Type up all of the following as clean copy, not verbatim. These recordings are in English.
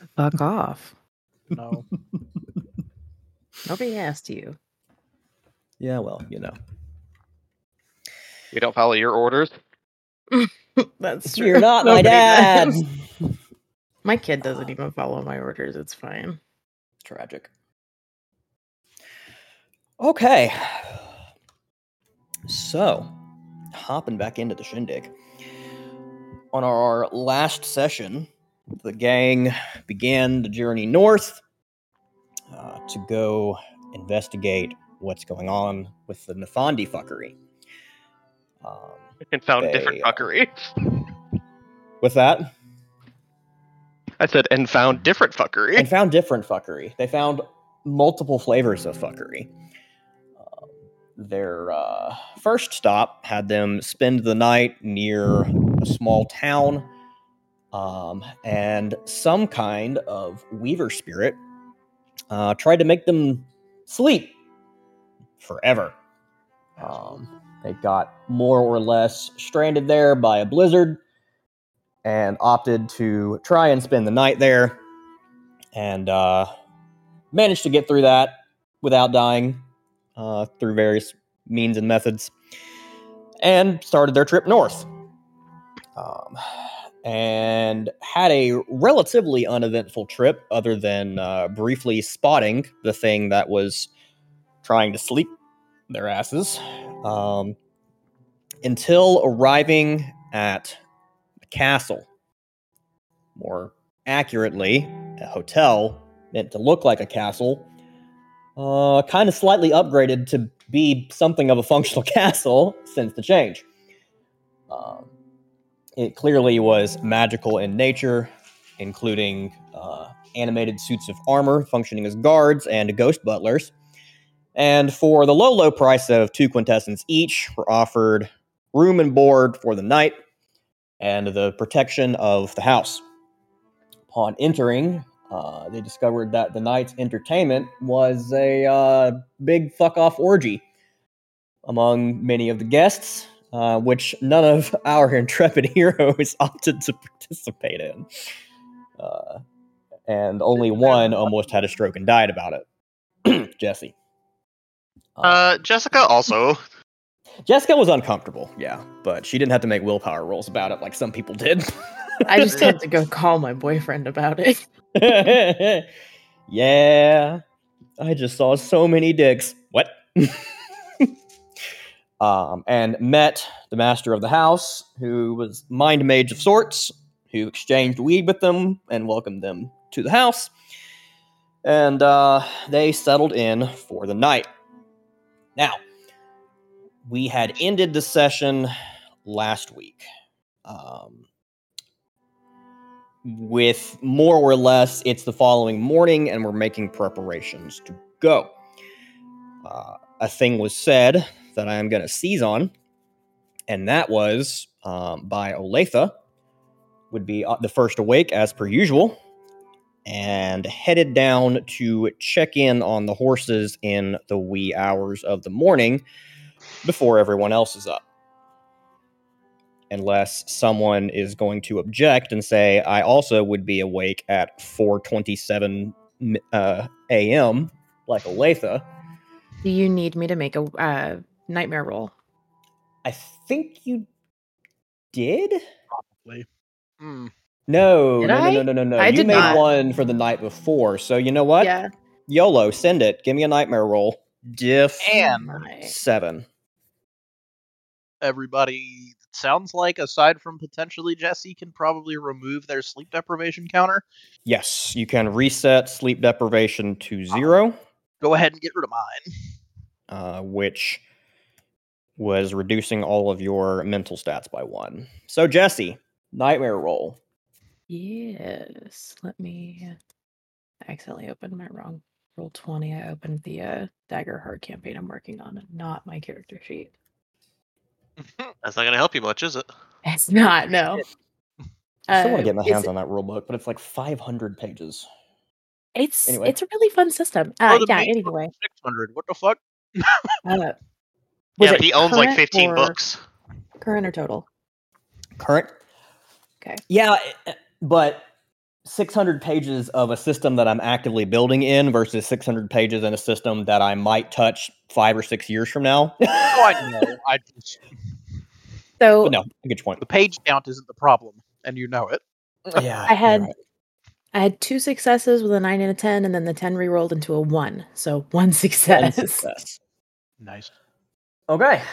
Fuck off. No. Nobody asked you. Yeah, well, you know. We don't follow your orders. That's true. You're not my Nobody dad. does. My kid doesn't even follow my orders. It's fine. Tragic. Okay. So, hopping back into the shindig. On our last session, the gang began the journey north to go investigate what's going on with the Nefandi fuckery. And found They, different fuckery. With that? I said, and found different fuckery. And found different fuckery. They found multiple flavors of fuckery. Their first stop had them spend the night near a small town, and some kind of weaver spirit tried to make them sleep forever. They got more or less stranded there by a blizzard and opted to try and spend the night there, and managed to get through that without dying through various means and methods, and started their trip north. And had a relatively uneventful trip, other than briefly spotting the thing that was trying to sleep their asses, until arriving at a castle. More accurately, a hotel meant to look like a castle, kind of slightly upgraded to be something of a functional castle since the change. It clearly was magical in nature, including animated suits of armor functioning as guards and ghost butlers. And for the low price of 2 quintessence each, were offered room and board for the night and the protection of the house. Upon entering, they discovered that the night's entertainment was a big fuck-off orgy among many of the guests, which none of our intrepid heroes opted to participate in. And only one almost had a stroke and died about it. Jesse. Jessica also. Jessica was uncomfortable, yeah, but she didn't have to make willpower rolls about it like some people did. I just had to go call my boyfriend about it. Yeah, I just saw so many dicks. What? And met the master of the house, who was mind mage of sorts, who exchanged weed with them and welcomed them to the house. And they settled in for the night. Now, we had ended the session last week. With more or less, it's the following morning, and we're making preparations to go. A thing was said that I am going to seize on, and that was by Olathe, would be the first awake as per usual, and headed down to check in on the horses in the wee hours of the morning before everyone else is up. Unless someone is going to object and say, I also would be awake at 4:27 a.m., like Olathe. Do you need me to make a nightmare roll? I think you did? Probably. No. I You did made not. one for the night before, so you know what? Yeah. YOLO, send it. Give me a nightmare roll. Diff And 7. everybody, sounds like, aside from potentially Jesse, can probably remove their sleep deprivation counter. Yes, you can reset sleep deprivation to 0. Go ahead and get rid of mine. Which was reducing all of your mental stats by 1. So, Jesse, nightmare roll. Yes. Let me. I accidentally opened my wrong roll 20. I opened the Dagger Heart campaign I'm working on, and not my character sheet. That's not going to help you much, is it? It's not. No. I still want to get my hands on that rule book, but it's like 500 pages. It's Anyway. it's a really fun system. For the Yeah. main Anyway. 600. What the fuck? Was Yeah, it but he owns like current 15 or- books. Current or total? Current? Okay. Yeah, but 600 pages of a system that I'm actively building in versus 600 pages in a system that I might touch 5 or 6 years from now. Oh, I know. So But no, I get your point. The page count isn't the problem, and you know it. Yeah, I had you're right. I had 2 successes with a 9 and a 10, and then the 10 rerolled into a 1. So 1 One success. success. Nice. Okay.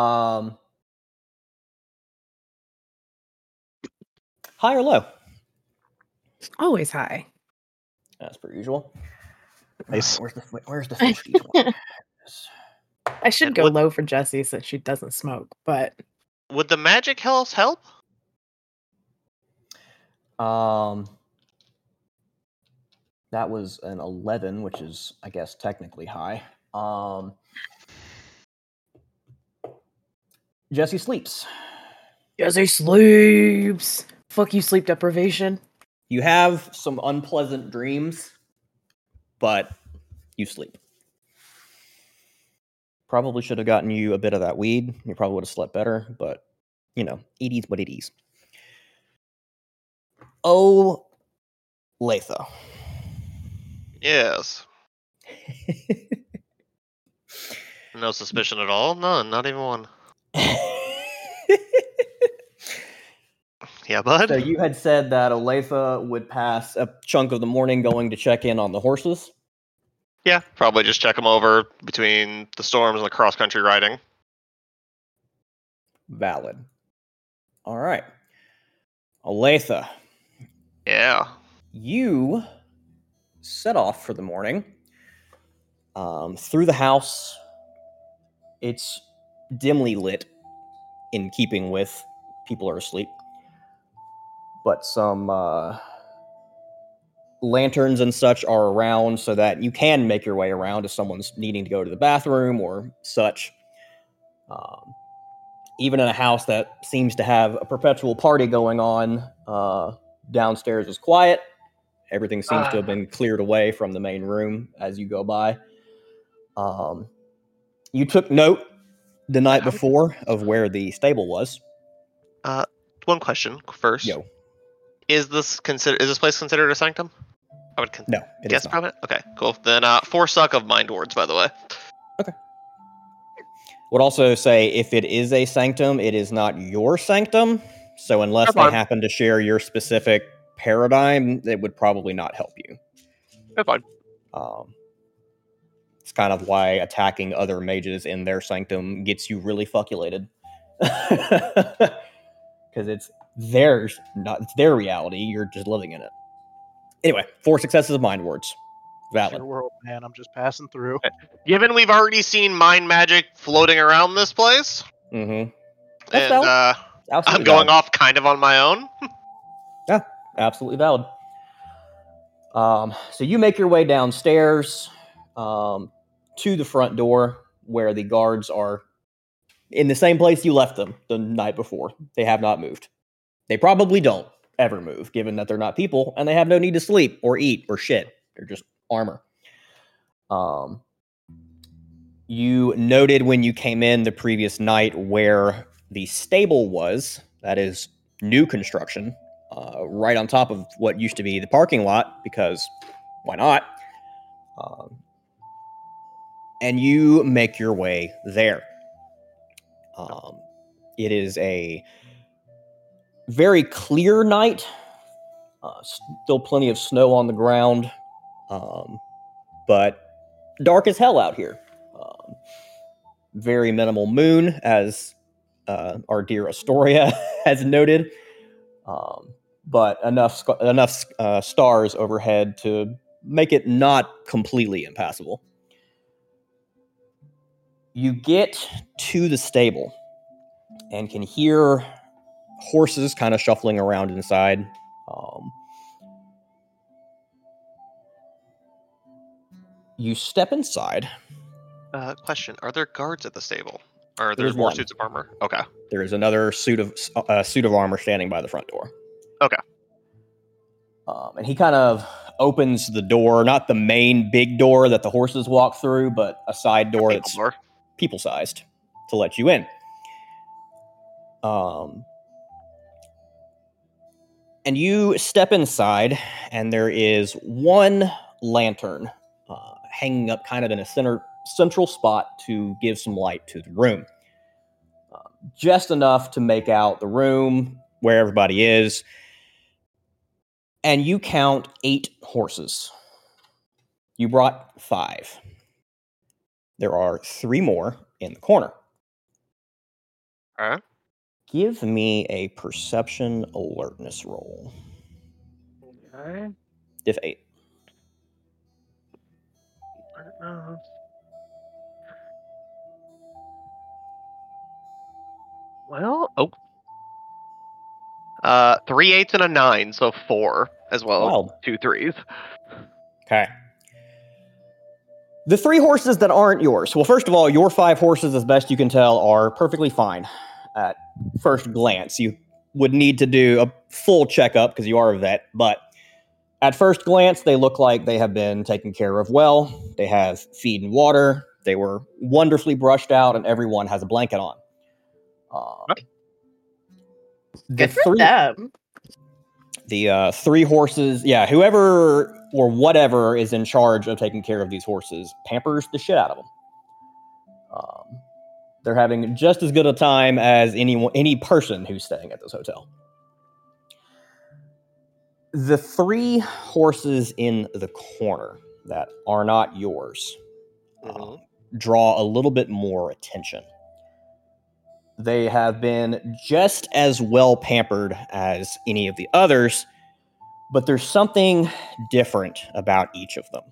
High or low? Always high. As per usual. Nice. Alright, where's the fish D20? I should And go would- low for Jessie since she doesn't smoke, but Would the magic health help? That was an 11, which is, I guess, technically high. Jesse sleeps. Jessie sleeps. Fuck you, sleep deprivation. You have some unpleasant dreams, but you sleep. Probably should have gotten you a bit of that weed. You probably would have slept better, but, you know, it is what it is. Oh, Latha. Yes. No suspicion at all? None, not even one. Yeah, bud? So you had said that Olathe would pass a chunk of the morning going to check in on the horses? Yeah, probably just check them over between the storms and the cross-country riding. Valid. All right. Olathe, Yeah. you set off for the morning. Through the house, it's dimly lit, in keeping with people are asleep. But some lanterns and such are around so that you can make your way around if someone's needing to go to the bathroom or such. Even in a house that seems to have a perpetual party going on, downstairs is quiet. Everything seems to have been cleared away from the main room as you go by. You took note the night before of where the stable was. One question first. Yo. Is this place considered a sanctum? I would No, it guess is not. probably. Okay, cool. Then 4 suck of mind wards, by the way. Would also say if it is a sanctum, it is not your sanctum. So unless That's they fine. happen to share your specific paradigm, it would probably not help you. That's fine. It's kind of why attacking other mages in their sanctum gets you really fuckulated. Because it's theirs, it's their reality. You're just living in it. Anyway, 4 successes of mind wards. Valid. Your world, man. I'm just passing through. Given we've already seen mind magic floating around this place, Mm-hmm. and valid. I'm Absolutely going valid. off kind of on my own. Yeah, absolutely valid. So you make your way downstairs to the front door where the guards are in the same place you left them the night before. They have not moved. They probably don't ever move, given that they're not people and they have no need to sleep or eat or shit. They're just armor. You noted when you came in the previous night where the stable was. That is new construction, right on top of what used to be the parking lot, because why not? And you make your way there. It is a very clear night. Still plenty of snow on the ground, but dark as hell out here. Very minimal moon, as our dear Astoria has noted, but enough stars overhead to make it not completely impassable. You get to the stable and can hear horses kind of shuffling around inside. You step inside. Question: are there guards at the stable? Or are there There's more one. suits of armor? Okay. There is another suit of armor standing by the front door. Okay. And he kind of opens the door, not the main big door that the horses walk through, but a side door that's people-sized to let you in. And you step inside, and there is one lantern hanging up kind of in a central spot to give some light to the room. Just enough to make out the room, where everybody is. And you count 8 horses. You brought 5. There are 3 more in the corner. Alright. Give me a perception alertness roll. Okay. Diff 8. Well, 3 8s and a 9, so 4 as well. Wild. 2 3s. Okay. The 3 horses that aren't yours. Well, first of all, your 5 horses, as best you can tell, are perfectly fine at first glance. You would need to do a full checkup because you are a vet, but at first glance, they look like they have been taken care of well. They have feed and water. They were wonderfully brushed out, and everyone has a blanket on. Good for them. The 3 horses, whoever or whatever is in charge of taking care of these horses pampers the shit out of them. They're having just as good a time as any person who's staying at this hotel. The 3 horses in the corner that are not yours draw a little bit more attention. They have been just as well pampered as any of the others, but there's something different about each of them.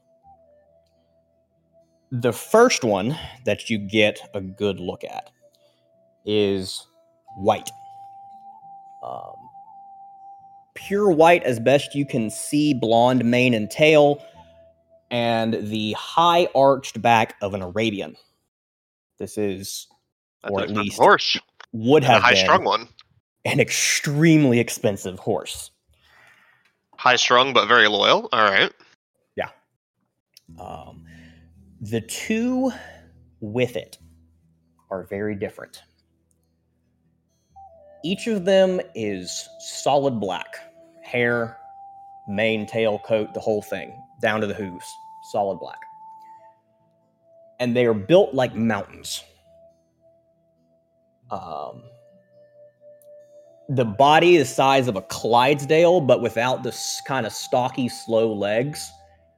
The first one that you get a good look at is white. Pure white as best you can see, blonde mane and tail, and the high arched back of an Arabian. This is, or at least horse. would And have a high been, strung one. an extremely expensive horse. High strung but very loyal. All right. Yeah. The 2 with it are very different. Each of them is solid black. Hair, mane, tail, coat, the whole thing, down to the hooves. Solid black. And they are built like mountains. The body is the size of a Clydesdale, but without the kind of stocky, slow legs.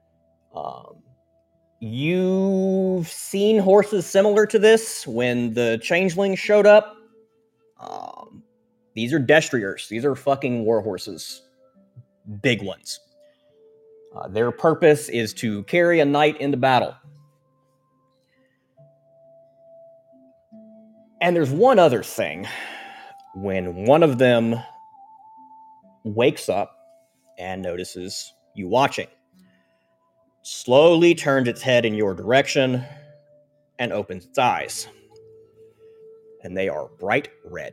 You've seen horses similar to this when the changelings showed up. These are destriers. These are fucking war horses. Big ones. Their purpose is to carry a knight into battle. And there's one other thing. When one of them wakes up and notices you watching, slowly turns its head in your direction and opens its eyes. And they are bright red.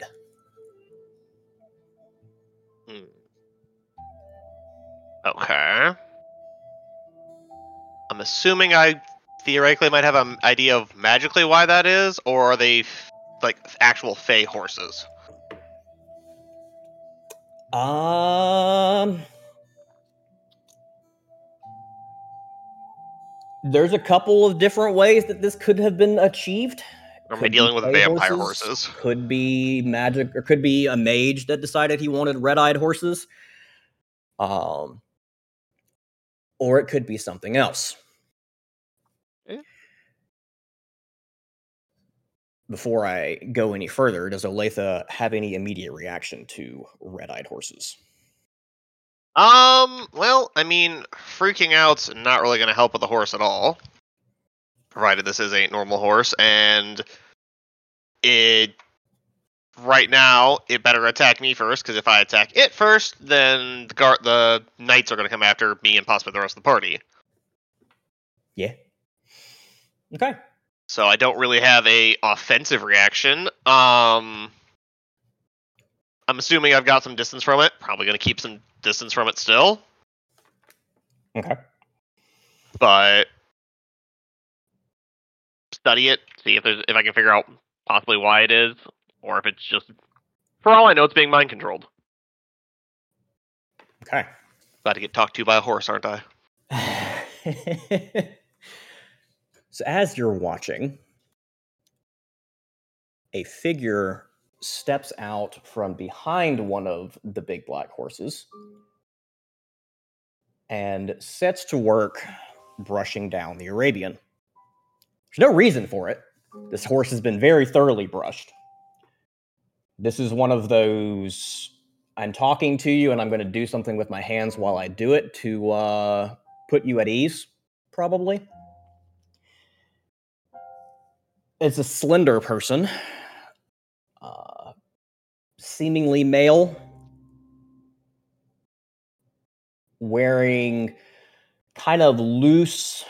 Okay. I'm assuming I theoretically might have an idea of magically why that is, or are they like actual Fey horses? There's a couple of different ways that this could have been achieved. Or am I dealing with vampire horses? Could be magic, or could be a mage that decided he wanted red-eyed horses. Or it could be something else. Yeah. Before I go any further, does Olathe have any immediate reaction to red-eyed horses? Well, I mean, freaking out's not really going to help with the horse at all. Provided this is a normal horse, and right now, it better attack me first, because if I attack it first, then the knights are going to come after me and possibly the rest of the party. Yeah. Okay. So I don't really have a offensive reaction. I'm assuming I've got some distance from it. Probably going to keep some distance from it still. Okay. But study it, see if I can figure out possibly why it is, or if it's just, for all I know, it's being mind controlled. Okay. About to get talked to by a horse, aren't I? So as you're watching, a figure steps out from behind one of the big black horses and sets to work brushing down the Arabian. There's no reason for it. This horse has been very thoroughly brushed. This is one of those, I'm talking to you and I'm going to do something with my hands while I do it to put you at ease, probably. It's a slender person, seemingly male, wearing kind of loose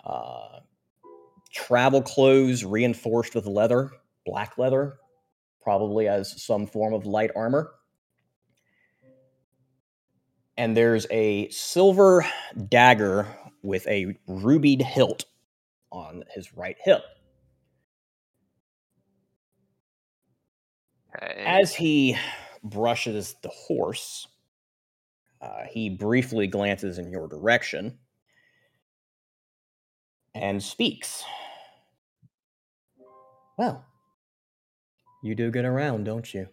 travel clothes reinforced with leather, black leather, probably as some form of light armor. And there's a silver dagger with a rubied hilt on his right hip. Okay. As he brushes the horse, he briefly glances in your direction and speaks. Well, you do get around, don't you?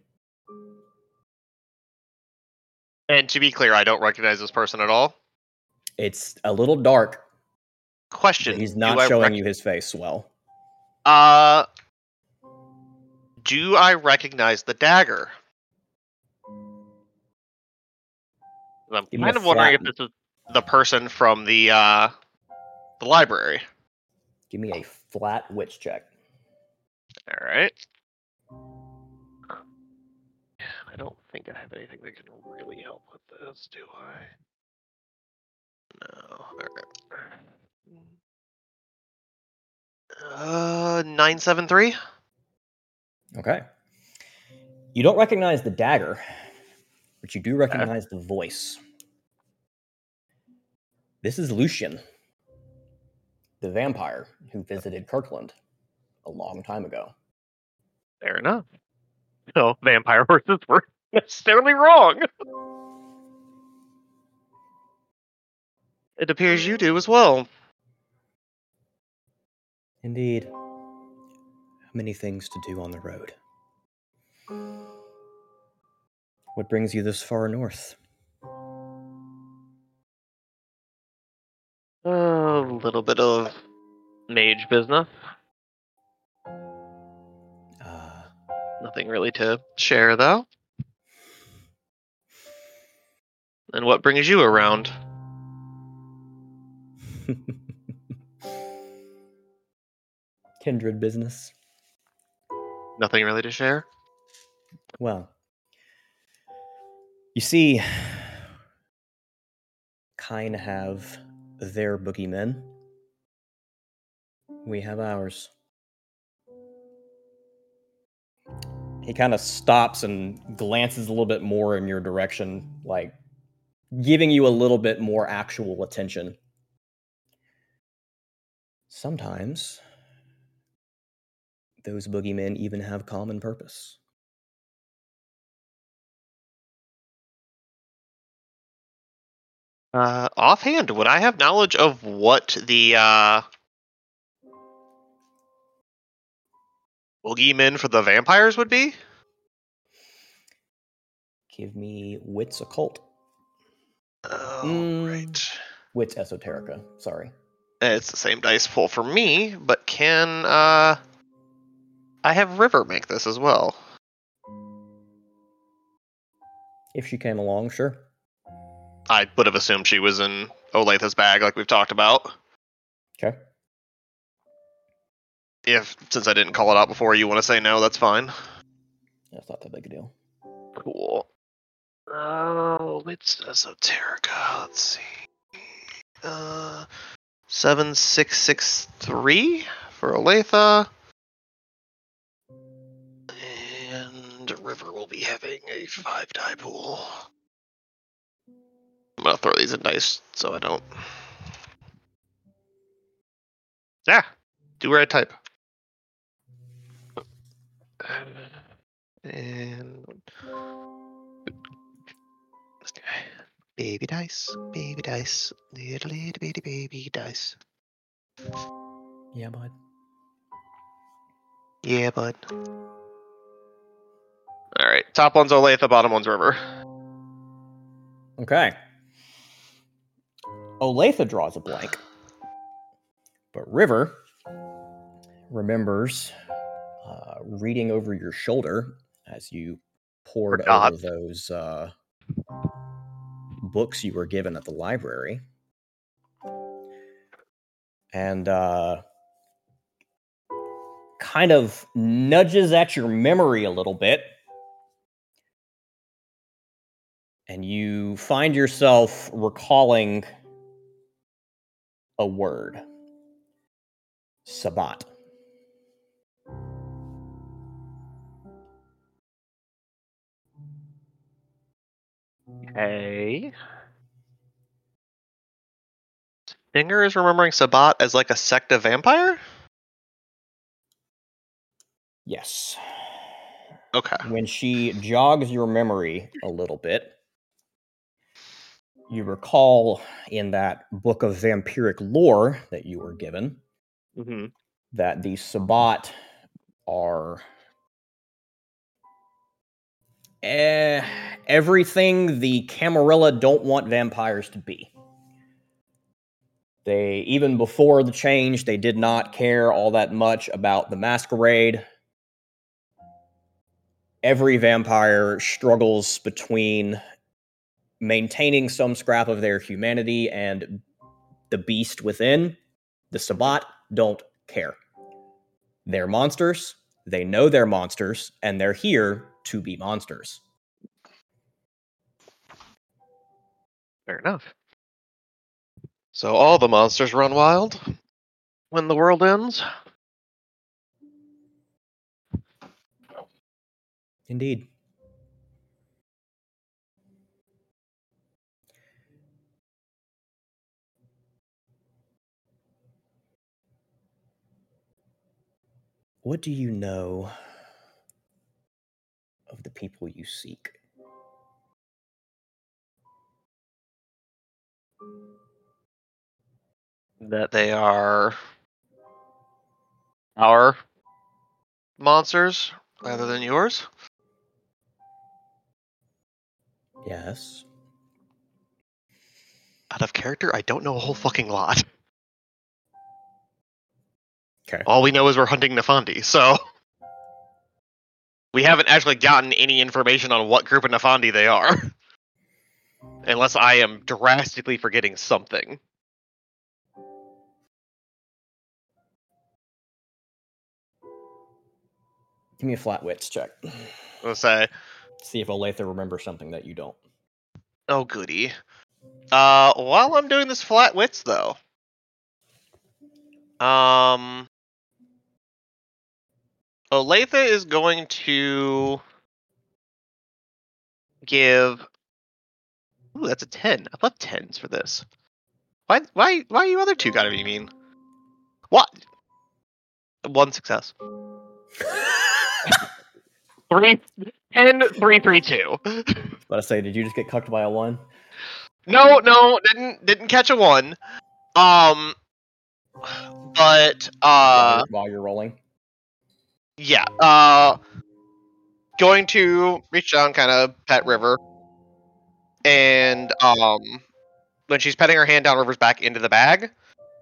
And to be clear, I don't recognize this person at all. It's a little dark. Question: He's not showing you his face well. Do I recognize the dagger? I'm Give me kind a of wondering if flat- this is the person from the library. Give me a flat wits check. All right. I don't think I have anything that can really help with this, do I? No. All right. 973. Okay. You don't recognize the dagger, but you do recognize the voice. This is Lucian, the vampire who visited Kirkland a long time ago. Fair enough. No, vampire horses were necessarily wrong. It appears you do as well. Indeed. Many things to do on the road. What brings you this far north? A little bit of mage business. Nothing really to share, though. And what brings you around? Kindred business. Nothing really to share? Well, you see, Kine have their boogeymen. We have ours. He kind of stops and glances a little bit more in your direction, like giving you a little bit more actual attention. Sometimes those boogeymen even have common purpose. Offhand, would I have knowledge of what the boogeymen for the vampires would be? Give me wits occult. Oh, right. Wits esoterica, sorry. It's the same dice pool for me, but can I have River make this as well? If she came along, sure. I would have assumed she was in Olathe's bag, like we've talked about. Okay. Since I didn't call it out before, you want to say no, that's fine. That's not that big a deal. Cool. Oh, it's esoterica. Let's see. 7663 for Olathe. And River will be having a 5-die pool. I'm gonna throw these in dice so I don't. Yeah, do red type. And this guy. Baby dice, baby dice, little bitty baby dice. Yeah, bud. Yeah, bud. All right, top one's Olathe, bottom one's River. Okay. Olathe draws a blank, but River remembers reading over your shoulder as you poured Forgot. over those books you were given at the library. And kind of nudges at your memory a little bit. And you find yourself recalling a word. Sabbat. Okay. Stinger is remembering Sabbat as like a sect of vampire? Yes. Okay. When she jogs your memory a little bit, you recall in that book of vampiric lore that you were given Mm-hmm. that the Sabbat are everything the Camarilla don't want vampires to be. They, even before the change, they did not care all that much about the masquerade. Every vampire struggles between maintaining some scrap of their humanity and the beast within. The Sabbat don't care. They're monsters. They know they're monsters, and they're here to be monsters. Fair enough. So all the monsters run wild when the world ends? Indeed. What do you know of the people you seek? That they are our monsters rather than yours? Yes. Out of character, I don't know a whole fucking lot. Okay. All we know is we're hunting Nefandi, so we haven't actually gotten any information on what group of Nefandi they are. Unless I am drastically forgetting something. Give me a flat wits check. Let's say, See if Olathe remembers something that you don't. oh goody. While I'm doing this flat wits though, Olathe is going to give. Ooh, that's a 10. I love 10s for this. Why you other two gotta be mean? What? One success. 3, 10, 3, 3, 2. But I say, did you just get cucked by a 1? No, didn't catch a 1. But While you're rolling? yeah. Going to reach down, kind of pet River, and when she's petting her hand down River's back into the bag,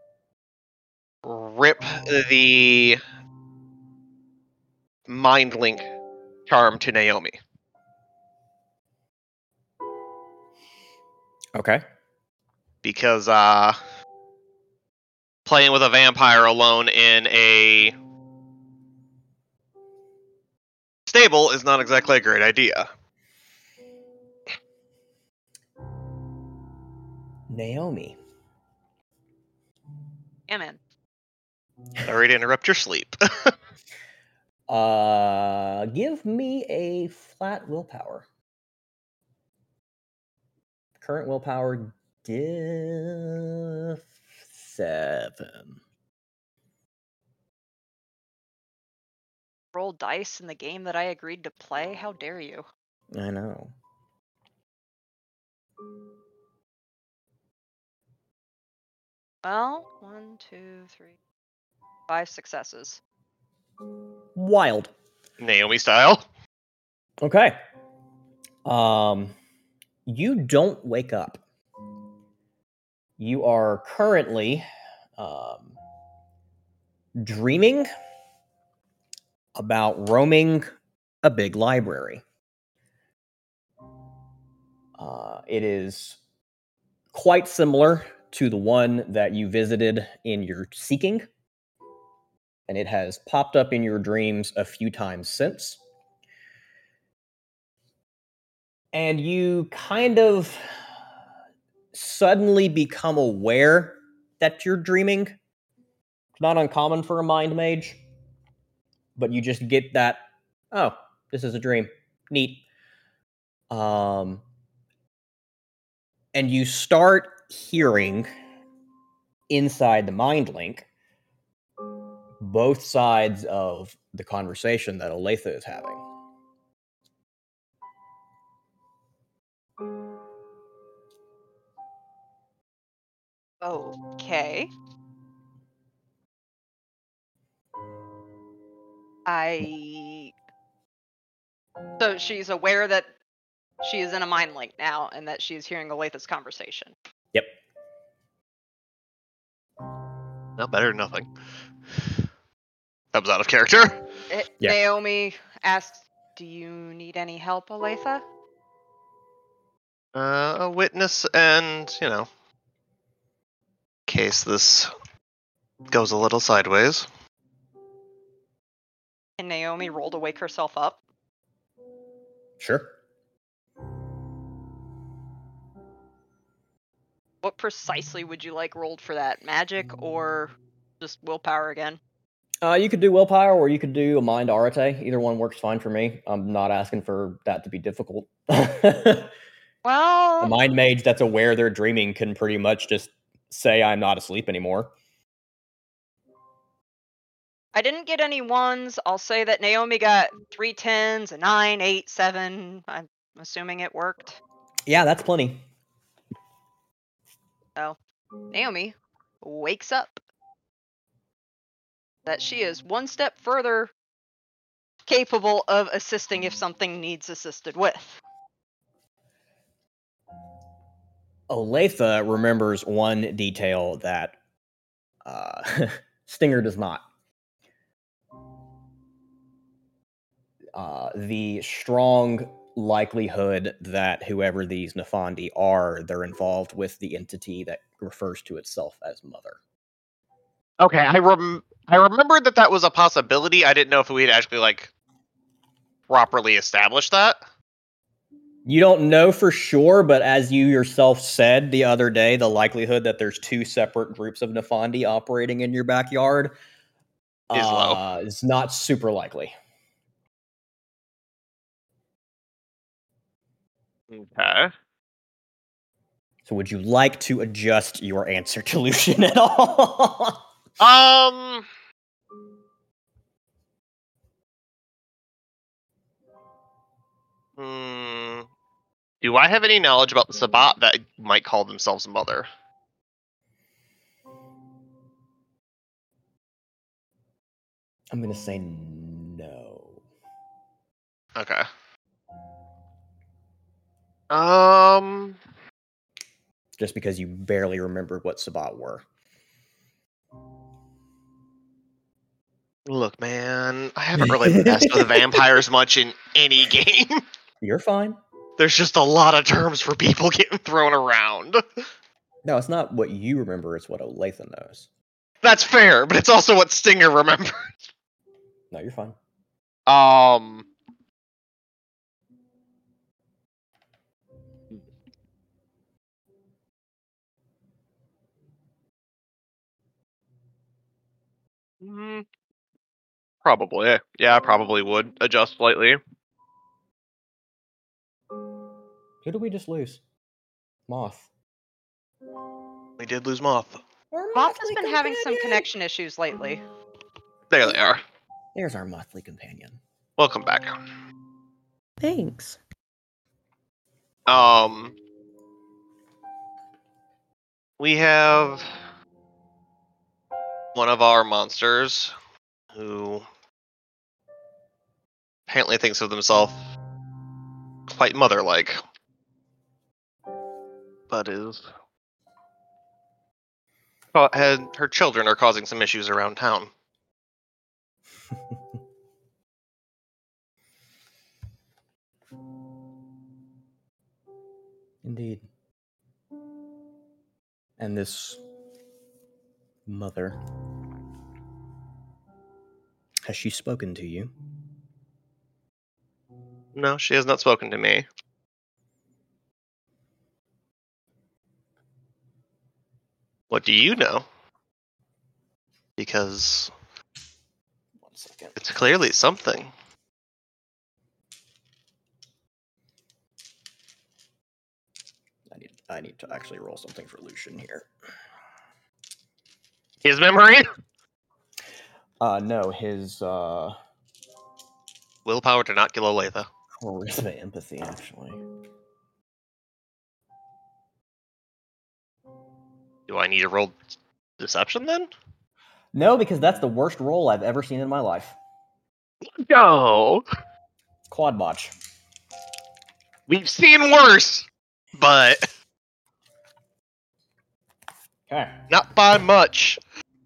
rip the mind link charm to Naomi. Okay. Because playing with a vampire alone in a stable is not exactly a great idea. Naomi. Yeah, man. Sorry to interrupt your sleep. Give me a flat willpower. Current willpower diff 7. Roll dice in the game that I agreed to play? How dare you? I know. Well, 1, 2, 3, 5 successes. Wild. Naomi style. Okay. You don't wake up. You are currently dreaming about roaming a big library. It is quite similar to the one that you visited in your seeking, and it has popped up in your dreams a few times since. And you kind of suddenly become aware that you're dreaming. It's not uncommon for a mind mage, but you just get that, oh, this is a dream. Neat. And you start hearing inside the mind link both sides of the conversation that Olathe is having. Okay. So she's aware that she is in a mind link now and that she is hearing Olathe's conversation. Yep. No, better than nothing. That was out of character. Yeah. Naomi asks, "Do you need any help, Olathe?" A witness and, in case this goes a little sideways. And Naomi roll to wake herself up. Sure. What precisely would you like rolled for that? Magic or just willpower again? You could do willpower or you could do a mind arete. Either one works fine for me. I'm not asking for that to be difficult. A Well, mind mage that's aware they're dreaming can pretty much just say, I'm not asleep anymore. I didn't get any ones. I'll say that Naomi got 3 10s, a 9, 8, 7. I'm assuming it worked. Yeah, that's plenty. So, Naomi wakes up. That she is one step further capable of assisting if something needs assisted with. Olathe remembers one detail that Stinger does not. The strong likelihood that whoever these Nefandi are, they're involved with the entity that refers to itself as Mother. Okay, I remembered that was a possibility. I didn't know if we'd actually, properly established that. You don't know for sure, but as you yourself said the other day, the likelihood that there's two separate groups of Nefandi operating in your backyard Is low. is not super likely. Okay. So would you like to adjust your answer to Lucian at all? Do I have any knowledge about the Sabbat that might call themselves Mother? I'm going to say no. Okay. Just because you barely remembered what Sabbat were. Look, man, I haven't really messed with vampires much in any game. You're fine. There's just a lot of terms for people getting thrown around. No, it's not what you remember, it's what Olathe knows. That's fair, but it's also what Stinger remembers. No, you're fine. Probably. Yeah, I probably would adjust slightly. Who did we just lose? Moth. We did lose Moth. Moth has been having some connection issues lately. There they are. There's our monthly companion. Welcome back. Thanks. We have one of our monsters who apparently thinks of themselves quite mother-like, but her children are causing some issues around town. Indeed. And this mother, has she spoken to you? No, she has not spoken to me. What do you know? Because 1 second. it's clearly something. I need to actually roll something for Lucian here. His memory? No, his Willpower to not kill Olathe. charisma empathy, actually. Do I need to roll deception then? No, because that's the worst roll I've ever seen in my life. No. It's quad botch. We've seen worse, but Okay. not by much.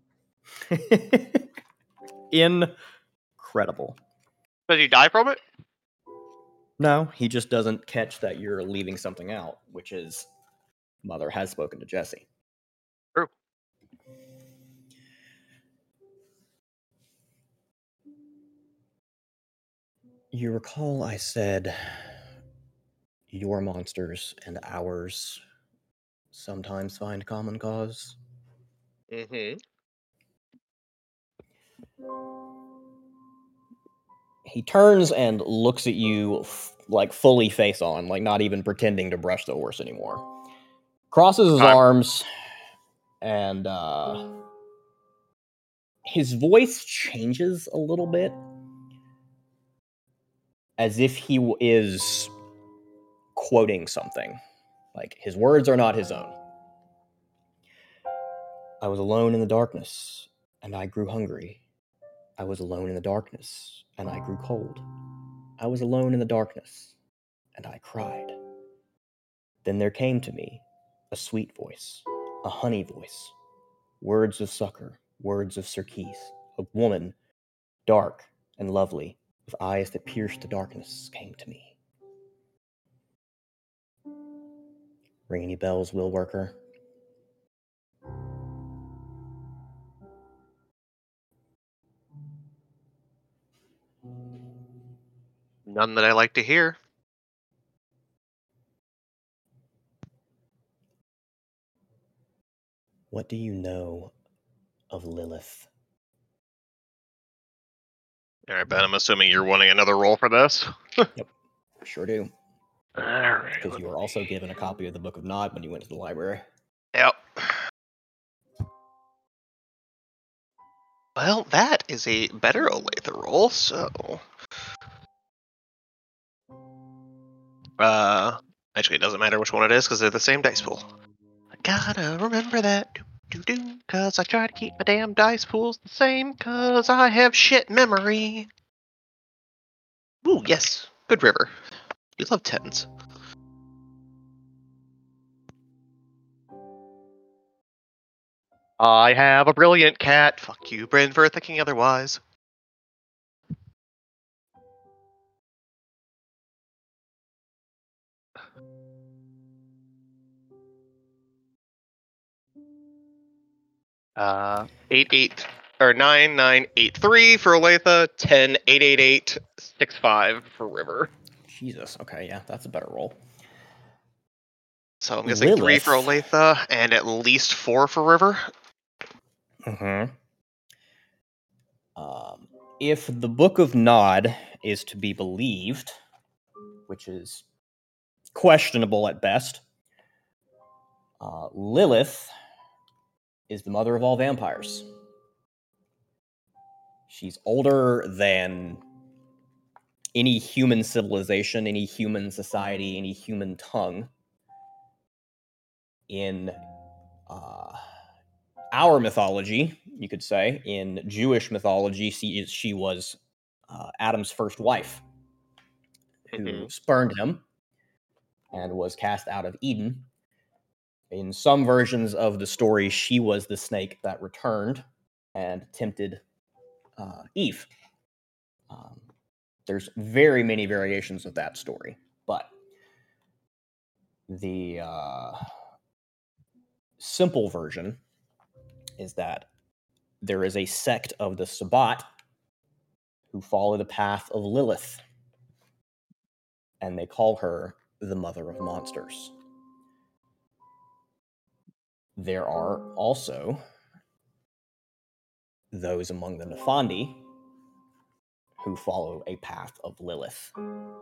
Incredible. Does he die from it? No, he just doesn't catch that you're leaving something out, which is Mother has spoken to Jesse. True. You recall I said your monsters and ours sometimes find common cause? Mm-hmm. He turns and looks at you like fully face on, like not even pretending to brush the horse anymore. Crosses his arms, and his voice changes a little bit, as if he is quoting something. Like, his words are not his own. I was alone in the darkness, and I grew hungry. I was alone in the darkness, and I grew cold. I was alone in the darkness, and I cried. Then there came to me a sweet voice, a honey voice, words of succor, words of Serkis, a woman, dark and lovely, with eyes that pierced the darkness, came to me. Ring any bells, Will Worker? None that I like to hear. What do you know of Lilith? All right, Ben, I'm assuming you're wanting another roll for this. Sure do. All right. Because you were also given a copy of the Book of Nod when you went to the library. Yep. Well, that is a better Olathe roll, so... Actually, it doesn't matter which one it is, because they're the same dice pool. I gotta remember that, cause I try to keep my damn dice pools the same, cause I have shit memory. Ooh, yes. Good river. You love tens. I have a brilliant cat. Fuck you, Bryn, for thinking otherwise. Uh, 9983 for Olathe, 1088865 for River. Jesus, okay, yeah, that's a better roll. So I'm guessing 3 for Lilith. Olathe and at least 4 for River. Mm-hmm. If the Book of Nod is to be believed, which is questionable at best, Lilith is the mother of all vampires. She's older than any human civilization, any human society, any human tongue in our mythology, you could say, in Jewish mythology, she was Adam's first wife, who spurned him and was cast out of Eden. In some versions of the story, she was the snake that returned and tempted Eve. There's very many variations of that story, but the simple version is that there is a sect of the Sabbat who follow the path of Lilith, and they call her the mother of monsters. There are also those among the Nephandi who follow a path of Lilith.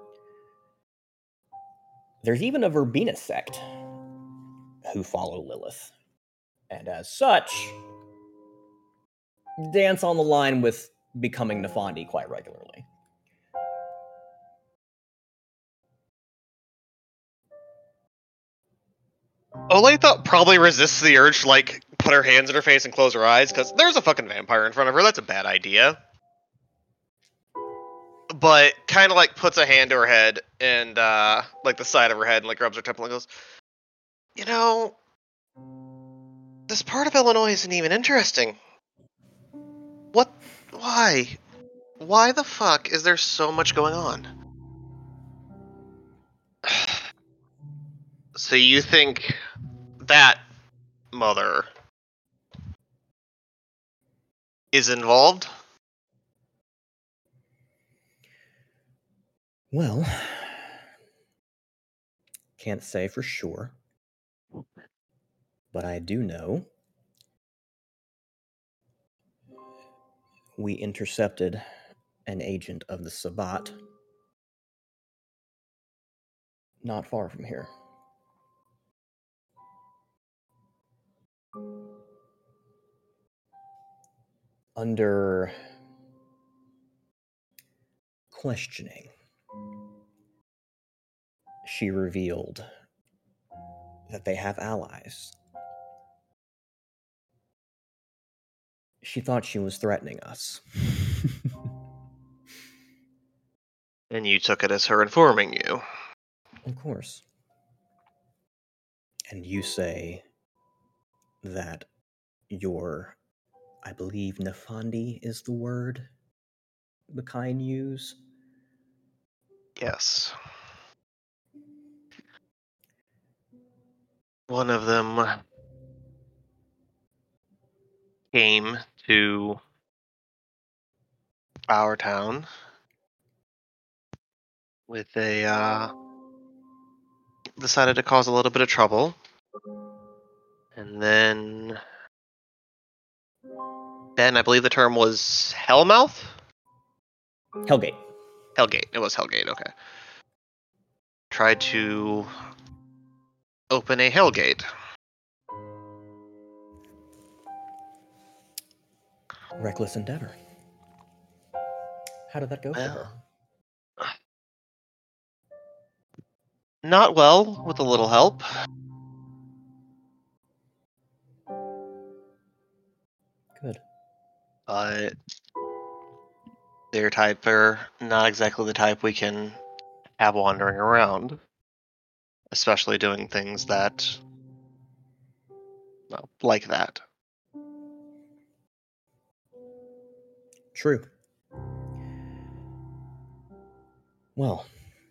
There's even a Verbena sect who follow Lilith, and as such, dance on the line with becoming Nephandi quite regularly. Olathe probably resists the urge to, like, put her hands in her face and close her eyes, because there's a fucking vampire in front of her. That's a bad idea. But kind of, like, puts a hand to her head and, like, the side of her head and, like, rubs her temple and goes, you know, this part of Illinois isn't even interesting. What? Why? Why the fuck is there so much going on? So you think that mother is involved? Well, can't say for sure, but I do know we intercepted an agent of the Sabbat not far from here. Under questioning, she revealed that they have allies. She thought she was threatening us. And you took it as her informing you. Of course. And you say that your, I believe Nephandi is the word the kind use? Yes. One of them came to our town with a, decided to cause a little bit of trouble. And then I believe the term was Hellmouth? Hellgate. Hellgate. It was Hellgate, okay. Tried to open a Hellgate. Reckless endeavor. How did that go for her? Not well, with a little help. Good. But their type are not exactly the type we can have wandering around. Especially doing things that, well, like that. True. Well,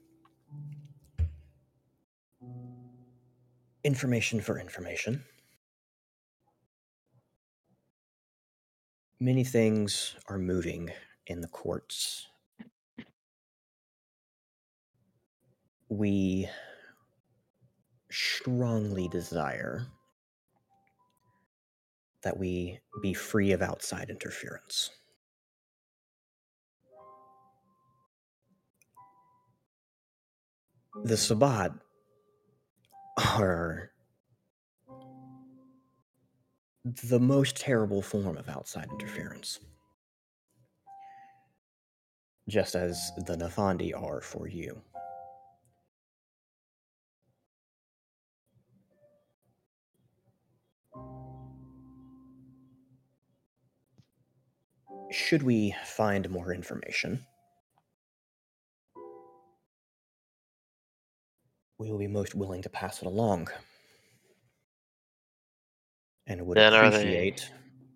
information for information. Many things are moving in the courts. We strongly desire that we be free of outside interference. The Sabbat are the most terrible form of outside interference, just as the Nephandi are for you. Should we find more information, we will be most willing to pass it along. And would Then are appreciate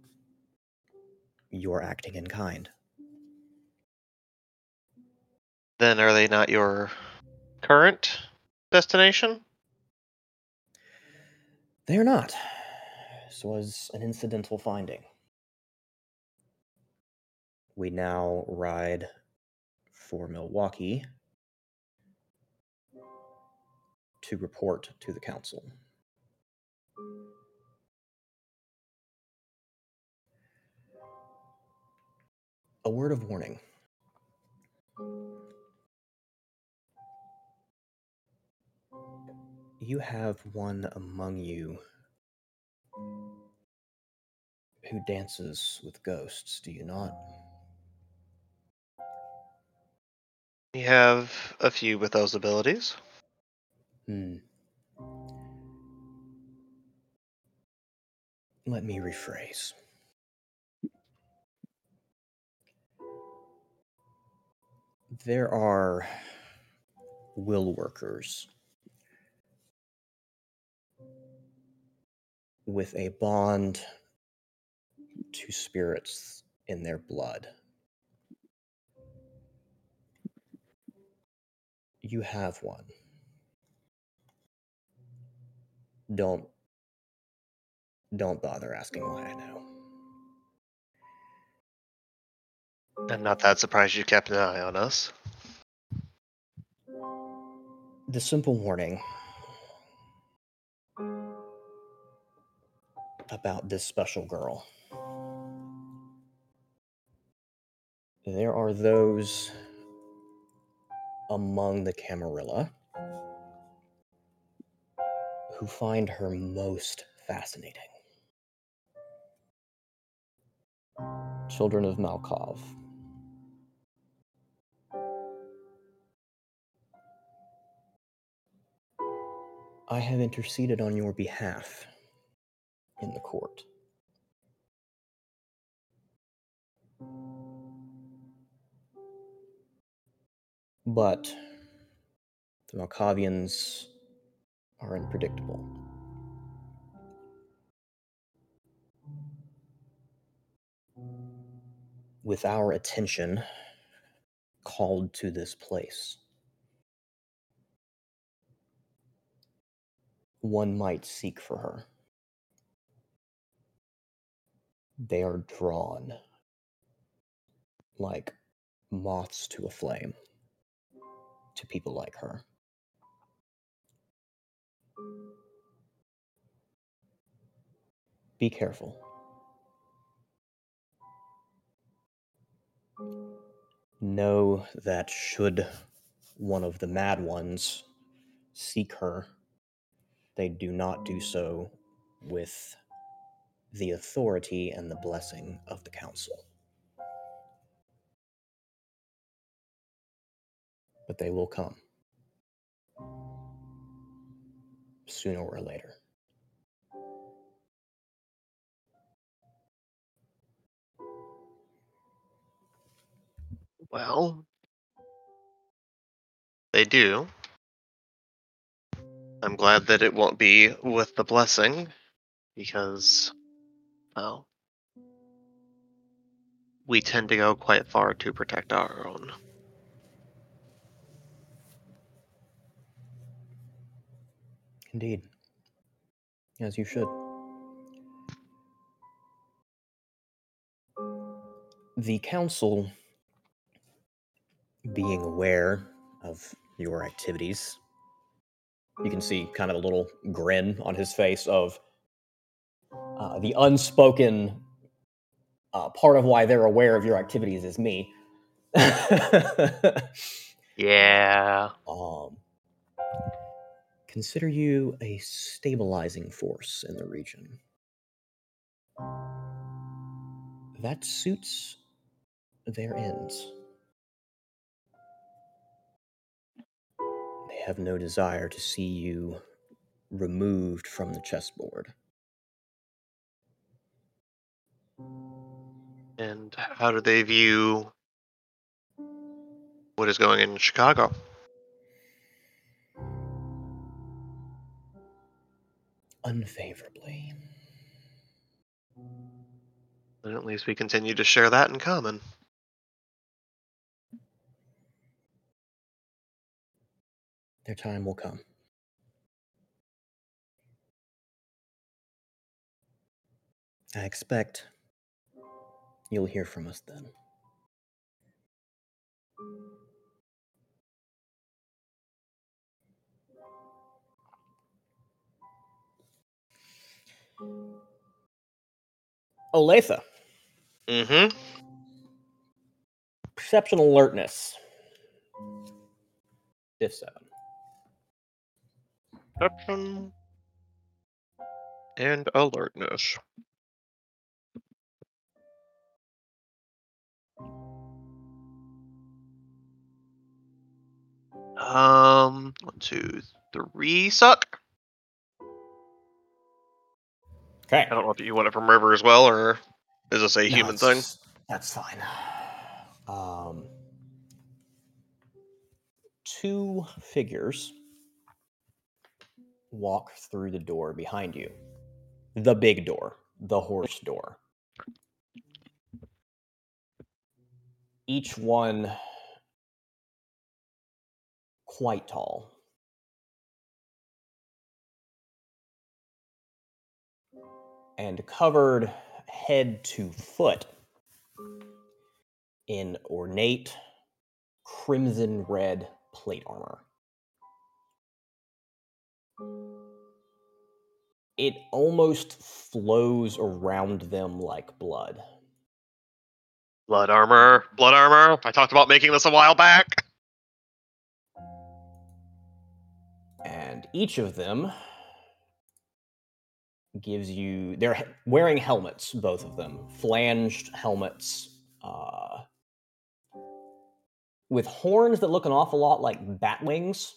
your acting in kind. Then are they not your current destination? They are not. This was an incidental finding. We now ride for Milwaukee to report to the council. A word of warning. You have one among you who dances with ghosts, do you not? We have a few with those abilities. Let me rephrase. There are will workers with a bond to spirits in their blood. You have one. Don't bother asking why I know. I'm not that surprised you kept an eye on us. The simple warning about this special girl. There are those among the Camarilla who find her most fascinating. Children of Malkov. I have interceded on your behalf in the court. But the Malkavians are unpredictable. With our attention called to this place, one might seek for her. They are drawn like moths to a flame to people like her. Be careful. Know that should one of the mad ones seek her, they do not do so with the authority and the blessing of the council. But they will come. Sooner or later. Well, they do. I'm glad that it won't be with the blessing, because, well, we tend to go quite far to protect our own. Indeed. As you should. The council, being aware of your activities, you can see kind of a little grin on his face of the unspoken part of why they're aware of your activities is me. Yeah. Consider you a stabilizing force in the region. That suits their ends. They have no desire to see you removed from the chessboard. And how do they view what is going in Chicago? Unfavorably. Then at least we continue to share that in common. Their time will come. I expect you'll hear from us then. Olathe. Mm-hmm. Perception alertness. Diff 7. Perception and alertness. One, 2, 3 suck. Okay. I don't know if you want it from River as well, or is this a human thing? That's fine. Two figures walk through the door behind you. The big door, the horse door. Each one quite tall. And covered head to foot in ornate crimson red plate armor. It almost flows around them like blood. Blood armor. Blood armor. I talked about making this a while back. And each of them gives you... They're wearing helmets, both of them. Flanged helmets. With horns that look an awful lot like bat wings.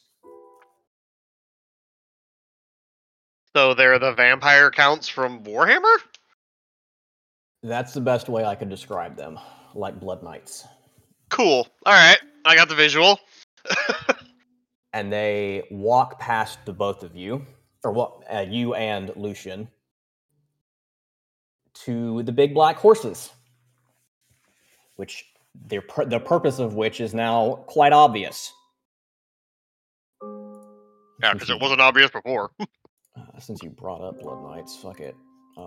So they're the vampire counts from Warhammer? That's the best way I could describe them. Like Blood Knights. Cool. Alright. I got the visual. And they walk past the both of you, or you and Lucian, to the big black horses, which the purpose of which is now quite obvious. Yeah, because it wasn't obvious before. Since you brought up Blood Knights, fuck it.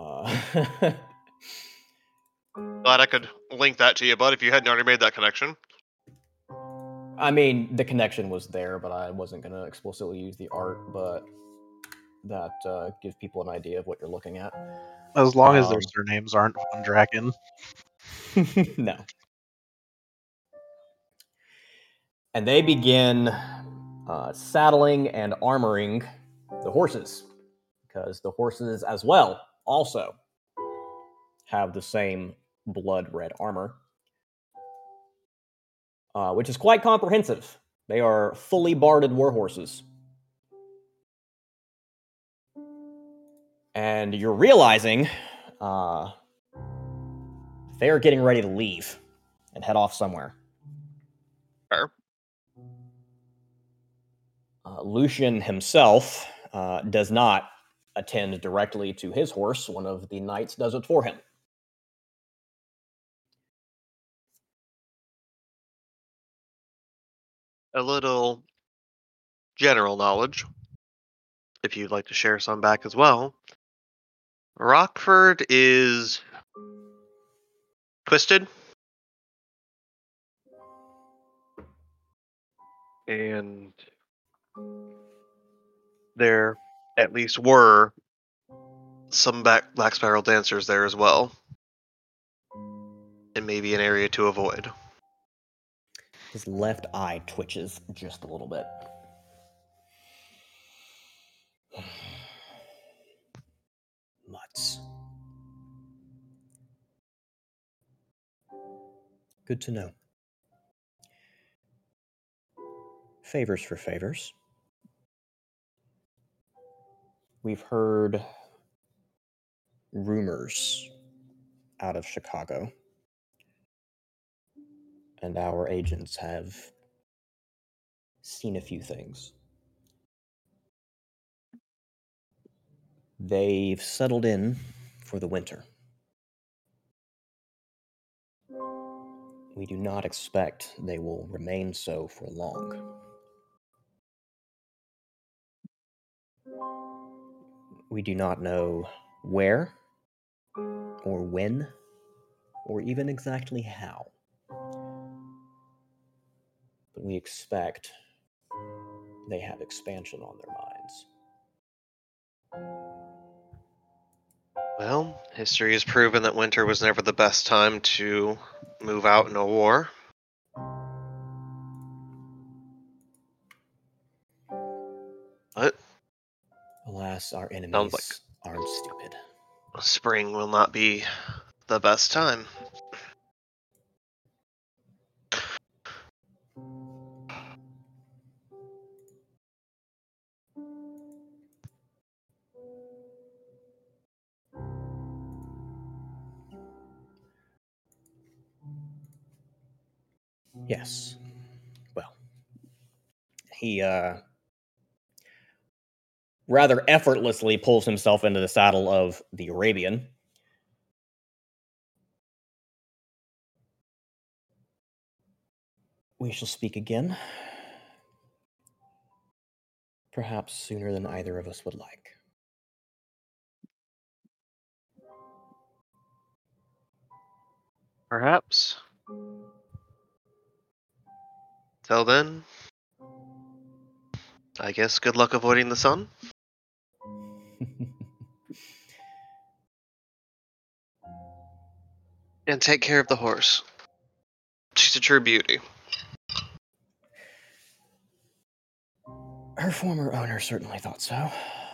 Glad I could link that to you, bud, if you hadn't already made that connection. I mean, the connection was there, but I wasn't going to explicitly use the art, but that gives people an idea of what you're looking at. As long as their surnames aren't Von Draken. No. And they begin saddling and armoring the horses, because the horses as well also have the same blood red armor, which is quite comprehensive. They are fully barded war horses. And you're realizing they are getting ready to leave and head off somewhere. Fair. Lucian himself does not attend directly to his horse. One of the knights does it for him. A little general knowledge, if you'd like to share some back as well. Rockford is twisted. And there at least were some Black Spiral dancers there as well. And maybe an area to avoid. His left eye twitches just a little bit. Mutts. Good to know. Favors for favors. We've heard rumors out of Chicago and our agents have seen a few things. They've settled in for the winter. We do not expect they will remain so for long. We do not know where, or when, or even exactly how. But we expect they have expansion on their minds. Well, history has proven that winter was never the best time to move out in a war. But Alas, our like- enemies aren't stupid. spring will not be the best time. Yes. Well, he rather effortlessly pulls himself into the saddle of the Arabian. We shall speak again. Perhaps sooner than either of us would like. Perhaps. Till then, I guess good luck avoiding the sun. And take care of the horse. She's a true beauty. Her former owner certainly thought so.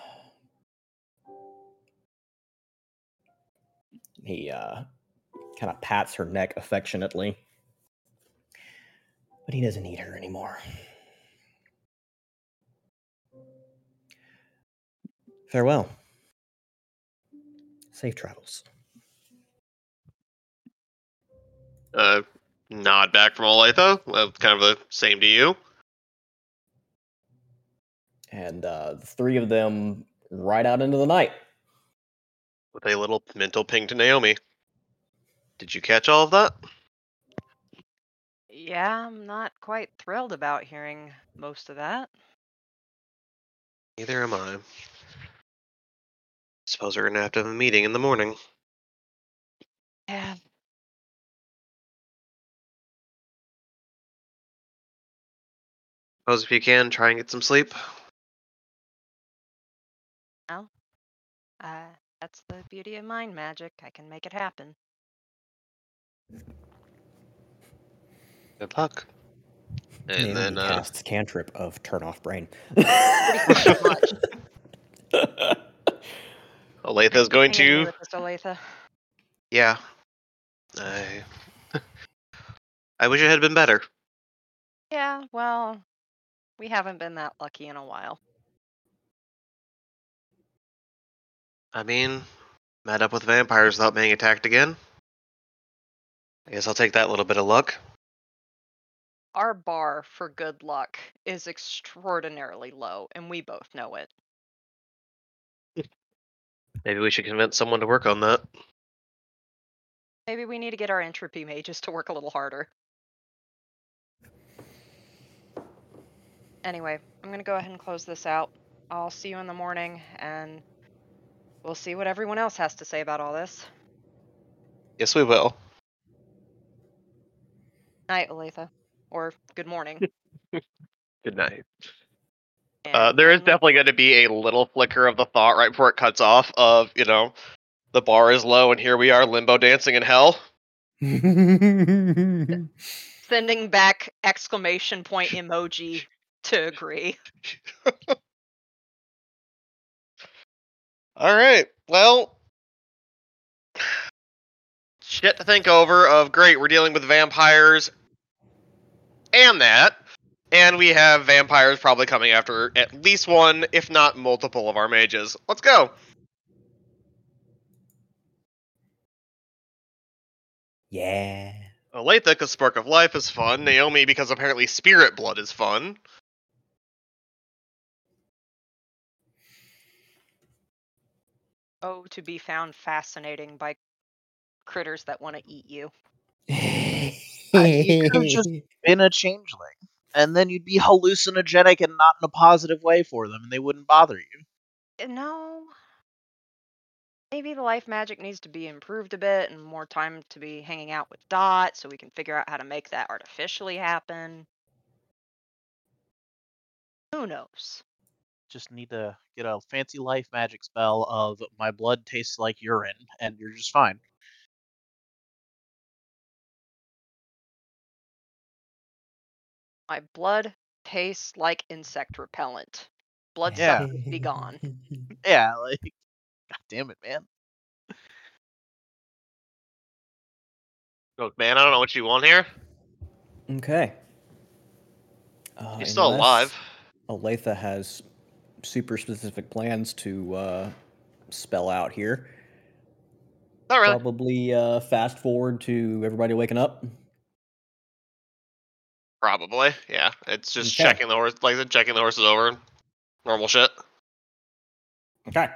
He kind of pats her neck affectionately. But he doesn't need her anymore. Farewell. Safe travels. Nod back from Olathe. Kind of the same to you. And the three of them ride out into the night. With a little mental ping to Naomi. Did you catch all of that? Yeah, I'm not quite thrilled about hearing most of that. Neither am I. Suppose we're gonna have to have a meeting in the morning. Yeah. Suppose if you can, try and get some sleep. Well, that's the beauty of mind magic. I can make it happen. Good luck. And Naomi then, casts cantrip of turn off brain. Pretty much. Olathe going Hang in there to. with this, Olathe. Yeah. I wish it had been better. Yeah, well, we haven't been that lucky in a while. I mean, met up with vampires without being attacked again. I guess I'll take that little bit of luck. Our bar for good luck is extraordinarily low, and we both know it. Maybe we should convince someone to work on that. Maybe we need to get our entropy mages to work a little harder. Anyway, I'm going to go ahead and close this out. I'll see you in the morning, and we'll see what everyone else has to say about all this. Yes, we will. Night, Olathe. Or good morning. Good night. And There is when we- definitely going to be a little flicker of the thought right before it cuts off of, the bar is low and here we are limbo dancing in hell. Sending back exclamation point emoji to agree. All right. Well, shit to think over of great, we're dealing with vampires and that. And we have vampires probably coming after at least one, if not multiple of our mages. Let's go. Yeah. Olathe, because Spark of Life is fun. Naomi, because apparently Spirit Blood is fun. Oh, to be found fascinating by critters that want to eat you. You could have just been a changeling, and then you'd be hallucinogenic and not in a positive way for them, and they wouldn't bother you. No. Maybe the life magic needs to be improved a bit and more time to be hanging out with Dot so we can figure out how to make that artificially happen. Who knows? Just need to get a fancy life magic spell of my blood tastes like urine, and you're just fine. My blood tastes like insect repellent. Blood Yeah. suckers be gone. Yeah, like, god damn it, man. Look, man, I don't know what you want here. Okay. He's still alive. Olathe has super specific plans to spell out here. Not really. Probably fast forward to everybody waking up. Probably, yeah. It's just Okay. checking the horse, like I said, checking the horses over. Normal shit. Okay.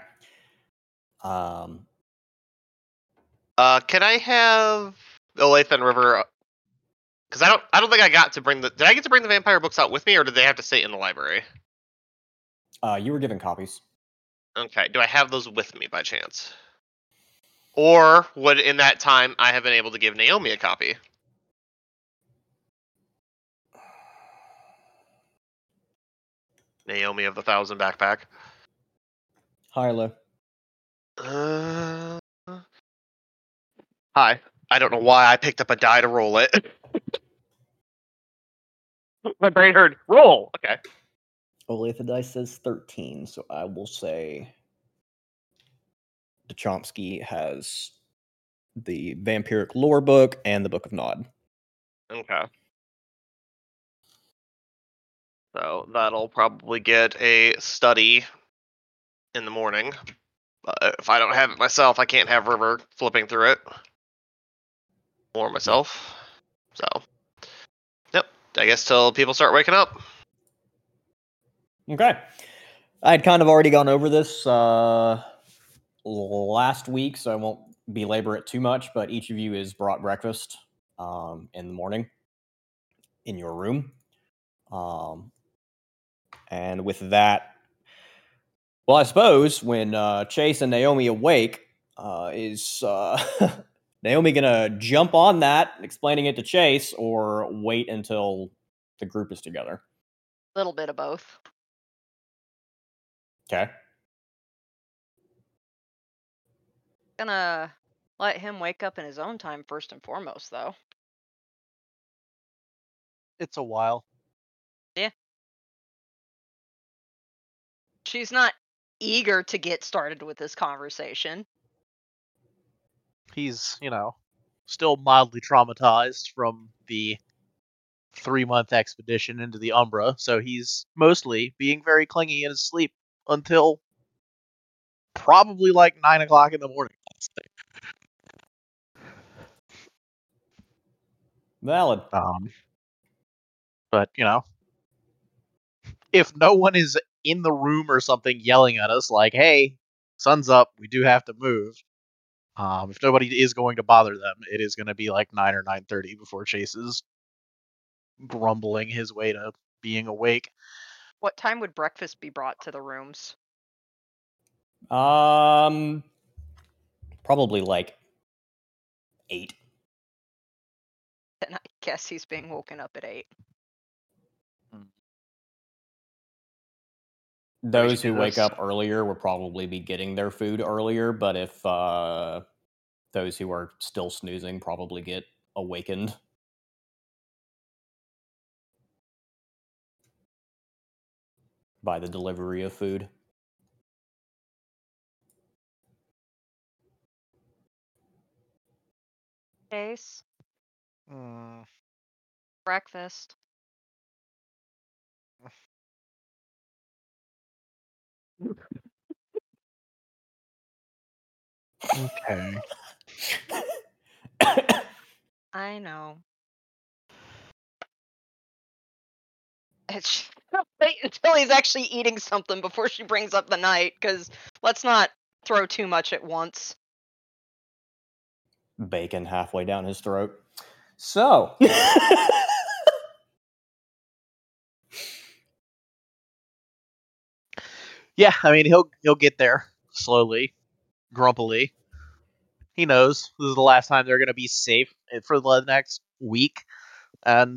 Can I have Olathe and River? Because I don't think I got to bring the. Did I get to bring the vampire books out with me, or did they have to stay in the library? You were given copies. Okay. Do I have those with me by chance? Or would in that time I have been able to give Naomi a copy? Naomi of the 1,000 backpack. Hylo. Hi. I don't know why I picked up a die to roll it. My brain heard roll. Okay. Olathe dice says 13, so I will say Chomsky has the Vampiric Lore book and the Book of Nod. Okay. So that'll probably get a study in the morning. But if I don't have it myself, I can't have River flipping through it. Or myself. So, yep. I guess till people start waking up. Okay. I had kind of already gone over this last week, so I won't belabor it too much, but each of you is brought breakfast in the morning in your room. And with that, well, I suppose when Chase and Naomi awake, is Naomi gonna jump on that, explaining it to Chase, or wait until the group is together? A little bit of both. Okay. Gonna let him wake up in his own time first and foremost, though. It's a while. She's not eager to get started with this conversation. He's, still mildly traumatized from the 3-month expedition into the Umbra, so he's mostly being very clingy in his sleep until probably like 9 o'clock in the morning. Valid. But, if no one is in the room or something yelling at us like, hey, sun's up, we do have to move. If nobody is going to bother them, it is going to be like 9 or 9:30 before Chase is grumbling his way to being awake. What time would breakfast be brought to the rooms? Probably like 8. And I guess he's being woken up at 8. Those do who wake this. up earlier will probably be getting their food earlier, but if those who are still snoozing probably get awakened by the delivery of food. Chase, Mm, breakfast. okay. I know. Wait until he's actually eating something before she brings up the night, because let's not throw too much at once. Bacon halfway down his throat. So. Yeah, I mean he'll get there slowly, grumpily. He knows this is the last time they're gonna be safe for the next week, and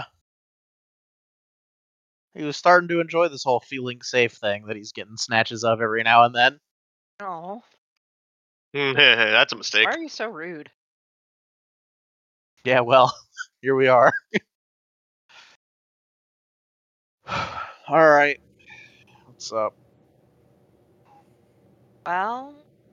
he was starting to enjoy this whole feeling safe thing that he's getting snatches of every now and then. Oh, That's a mistake. why are you so rude? Yeah, well, here we are. All right, what's up? Well,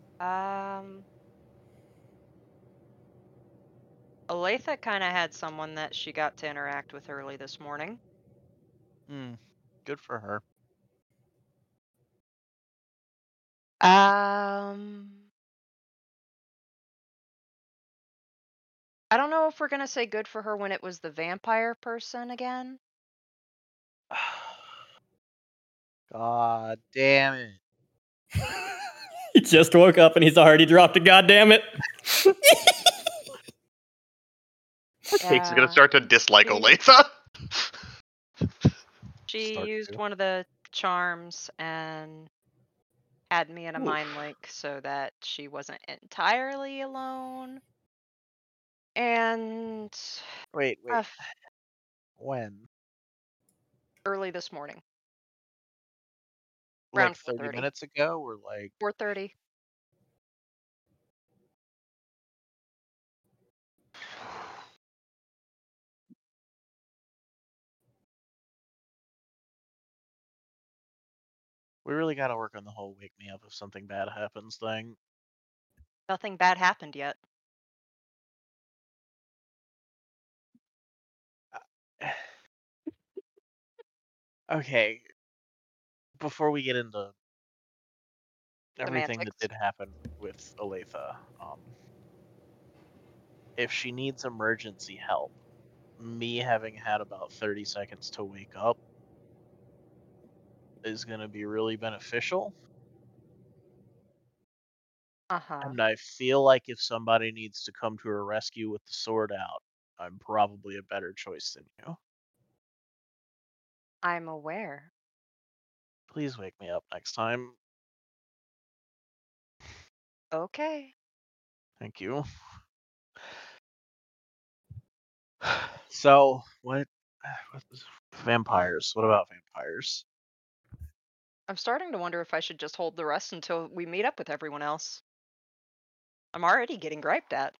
Olathe kind of had someone that she got to interact with early this morning. Good for her. I don't know if we're gonna say good for her when it was the vampire person again. God damn it. He just woke up and he's already dropped a goddamn it. Cake's gonna Yeah. start to dislike She- Olathe. She Start used to. one of the charms and had me in a Oof. mind link so that she wasn't entirely alone. And Wait. uh, When? early this morning, Like around 30 4:30. minutes ago, or like? 4:30. We really got to work on the whole wake me up if something bad happens thing. Nothing bad happened yet. Okay. Before we get into everything that Semantics. did happen with Olathe, if she needs emergency help, me having had about 30 seconds to wake up is going to be really beneficial. Uh-huh. And I feel like if somebody needs to come to her rescue with the sword out, I'm probably a better choice than you. I'm aware. Please wake me up next time. Okay. Thank you. So, what was vampires? What about vampires? I'm starting to wonder if I should just hold the rest until we meet up with everyone else. I'm already getting griped at.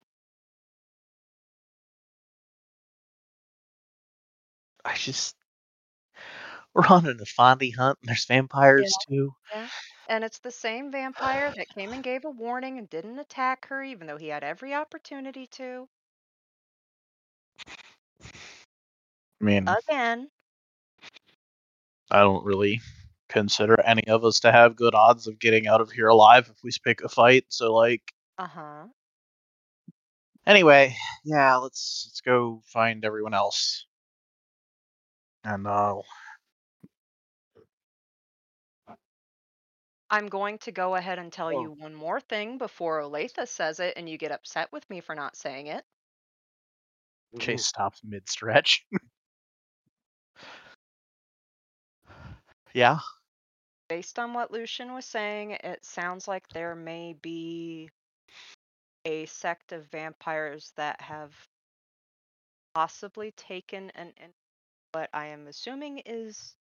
I just we're on an Afandi hunt and there's vampires too. Yeah. And it's the same vampire that came and gave a warning and didn't attack her, even though he had every opportunity to. I mean, Again. I don't really consider any of us to have good odds of getting out of here alive if we pick a fight. So like, Uh-huh. anyway, yeah, let's go find everyone else. And I'm going to go ahead and tell Oh. you one more thing before Olathe says it and you get upset with me for not saying it. Chase stops mid stretch. Yeah. Based on what Lucian was saying, it sounds like there may be a sect of vampires that have possibly taken what I am assuming is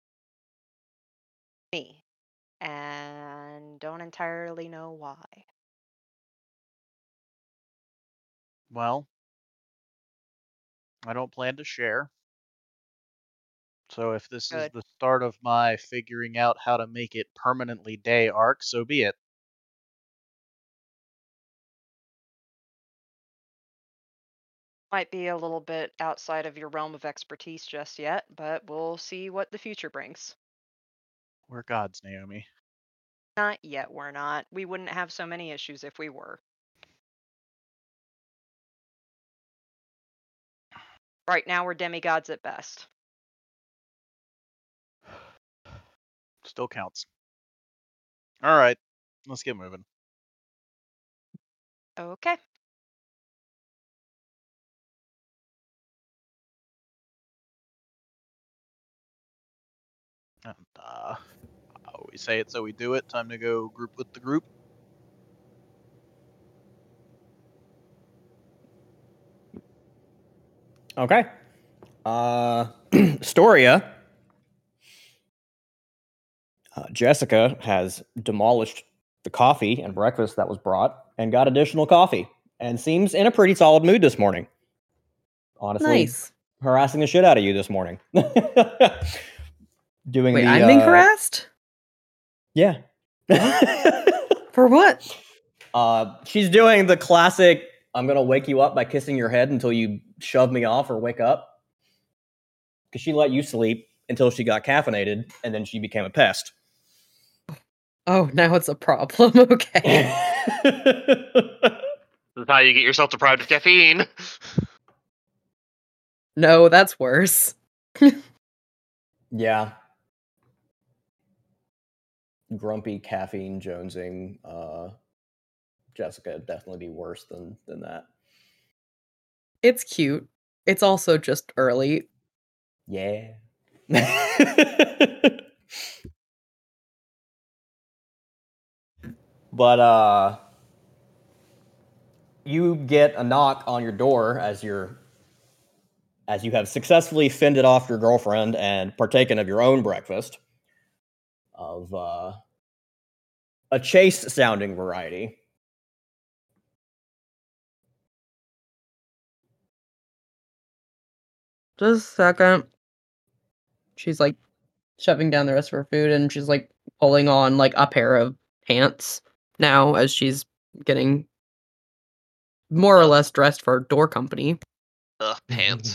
me, and don't entirely know why. Well, I don't plan to share. So if this is Good. the start of my figuring out how to make it permanently day arc, so be it. Might be a little bit outside of your realm of expertise just yet, but we'll see what the future brings. We're gods, Naomi. Not yet, we're not. We wouldn't have so many issues if we were. Right now, we're demigods at best. Still counts. All right, let's get moving. Okay. And we say it, so we do it. Time to go group with the group. Okay. Storia. Jessica has demolished the coffee and breakfast that was brought and got additional coffee and seems in a pretty solid mood this morning. Honestly, Nice. harassing the shit out of you this morning. Doing Wait, the I'm being harassed? yeah. For what? She's doing the classic I'm gonna wake you up by kissing your head until you shove me off or wake up. Because she let you sleep until she got caffeinated and then she became a pest. Oh, now it's a problem. Okay. This is how you get yourself deprived of caffeine. No, that's worse. Yeah. Grumpy caffeine jonesing. Jessica would definitely be worse than that. It's cute. It's also just early. Yeah. But you get a knock on your door as you have successfully fended off your girlfriend and partaken of your own breakfast of a Chase sounding variety. Just a second. She's like shoving down the rest of her food and she's like pulling on like a pair of pants now as she's getting more or less dressed for door company. Ugh, pants.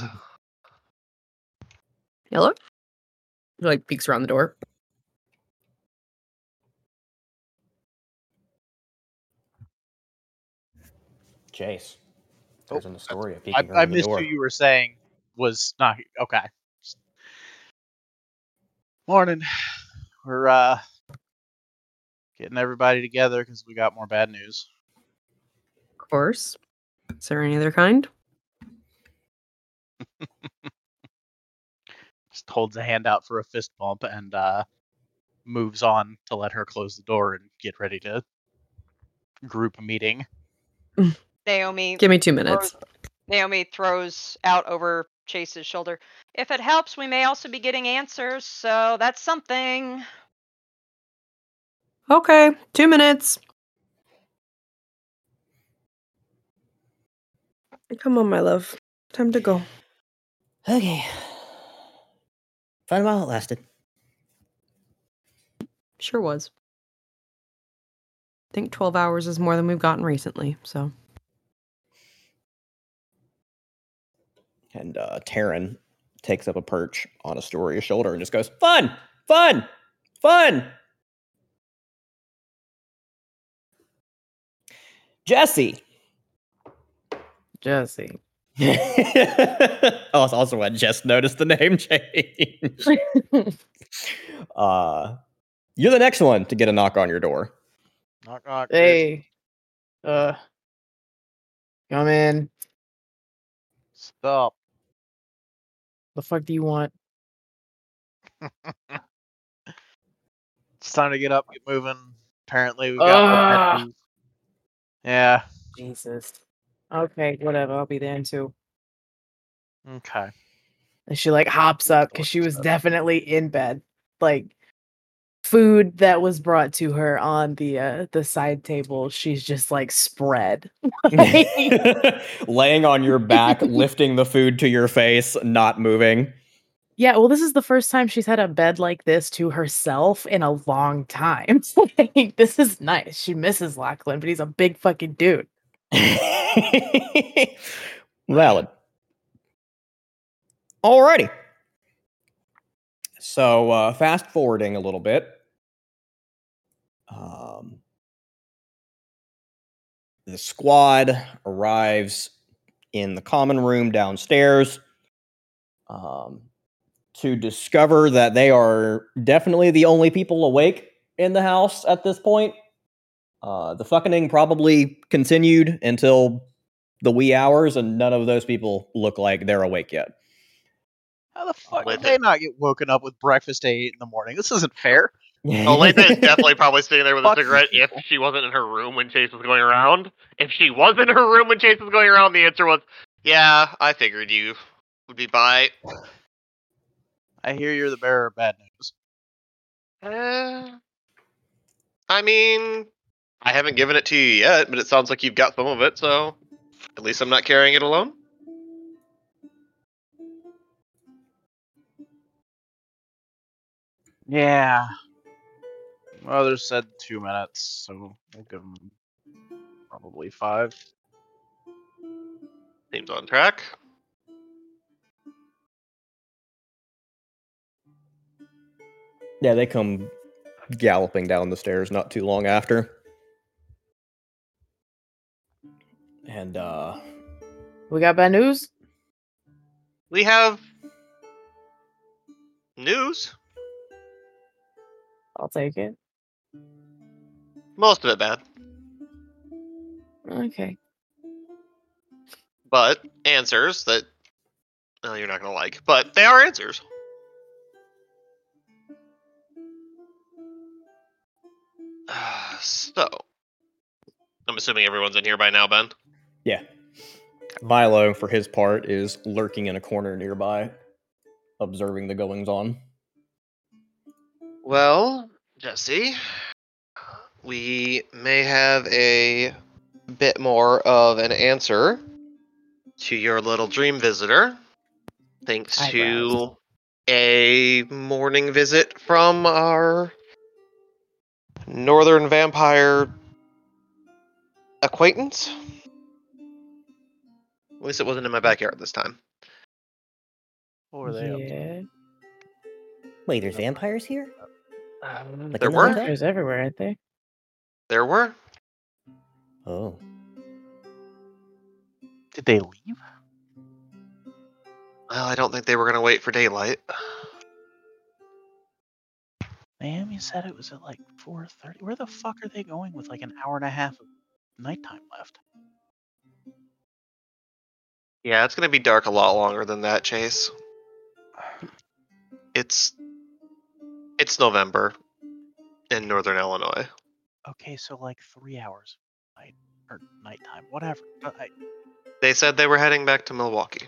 Hello? She like peeks around the door. Chase. There's in the story of I peeking around the missed door. who you were saying was not okay. Morning. We're getting everybody together because we got more bad news. Of course. Is there any other kind? Just holds a hand out for a fist bump and moves on to let her close the door and get ready to group meeting. Naomi Give me 2 minutes. Naomi throws out over Chase's shoulder. If it helps, we may also be getting answers, so that's something. Okay, 2 minutes. Come on, my love. Time to go. Okay. Fun while it lasted. Sure was. I think 12 hours is more than we've gotten recently, so. And Taryn takes up a perch on Astoria's shoulder and just goes, "Fun! Fun! Fun!" Jesse. Jesse. Oh, it's also when Jess noticed the name change. You're the next one to get a knock on your door. Knock knock. Hey. Come in. Stop. The fuck do you want? It's time to get up, get moving. Apparently we got more bad news. Yeah. Jesus. Okay, whatever. I'll be there in 2. Okay. And she like hops up because she was definitely in bed. Like food that was brought to her on the side table, she's just like spread. Laying on your back, lifting the food to your face, not moving. Yeah, well, this is the first time she's had a bed like this to herself in a long time. Like, this is nice. She misses Lachlan, but he's a big fucking dude. Valid. Alrighty. So, fast forwarding a little bit. The squad arrives in the common room downstairs to discover that they are definitely the only people awake in the house at this point. The fucking probably continued until the wee hours, and none of those people look like they're awake yet. How the fuck With did they it. not get woken up with breakfast at 8 in the morning? This isn't fair. Olathe is definitely probably sitting there with a Fuck these cigarette if people. she wasn't in her room when Chase was going around. If she was in her room when Chase was going around, the answer was, yeah, I figured you would be by. I hear you're the bearer of bad news. I mean, I haven't given it to you yet, but it sounds like you've got some of it, so at least I'm not carrying it alone. Yeah. Mother said 2 minutes, so we'll give them probably 5. Seems on track. Yeah, they come galloping down the stairs not too long after. And We got bad news? We have news. I'll take it. Most of it bad, Okay. but answers that you're not going to like. But they are answers. So, I'm assuming everyone's in here by now, Ben. yeah, Milo, for his part, is lurking in a corner nearby, observing the goings on. Well, Jesse, we may have a bit more of an answer to your little dream visitor, thanks to a morning visit from our northern vampire acquaintance. At least it wasn't in my backyard this time. What were they up to? Yeah. Wait, there's vampires here? Like There in the were. hotel? There's everywhere, aren't they? There were. Oh. Did they leave? Well, I don't think they were going to wait for daylight. Naomi said it was at like 4:30. Where the fuck are they going with like an hour and a half of nighttime left? Yeah, it's going to be dark a lot longer than that, Chase. It's November in northern Illinois. Okay, so like 3 hours of night or nighttime, whatever. They said they were heading back to Milwaukee.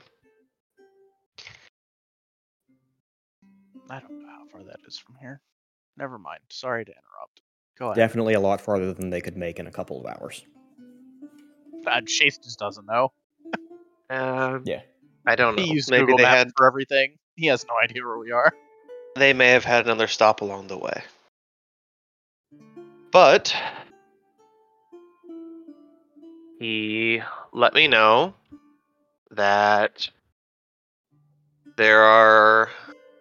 I don't know how far that is from here. Never mind. Sorry to interrupt. Go ahead. Definitely a lot farther than they could make in a couple of hours. Chase just doesn't know. Yeah. I don't know. He used Maybe Google they Maps had. for everything. He has no idea where we are. They may have had another stop along the way. But he let me know that there are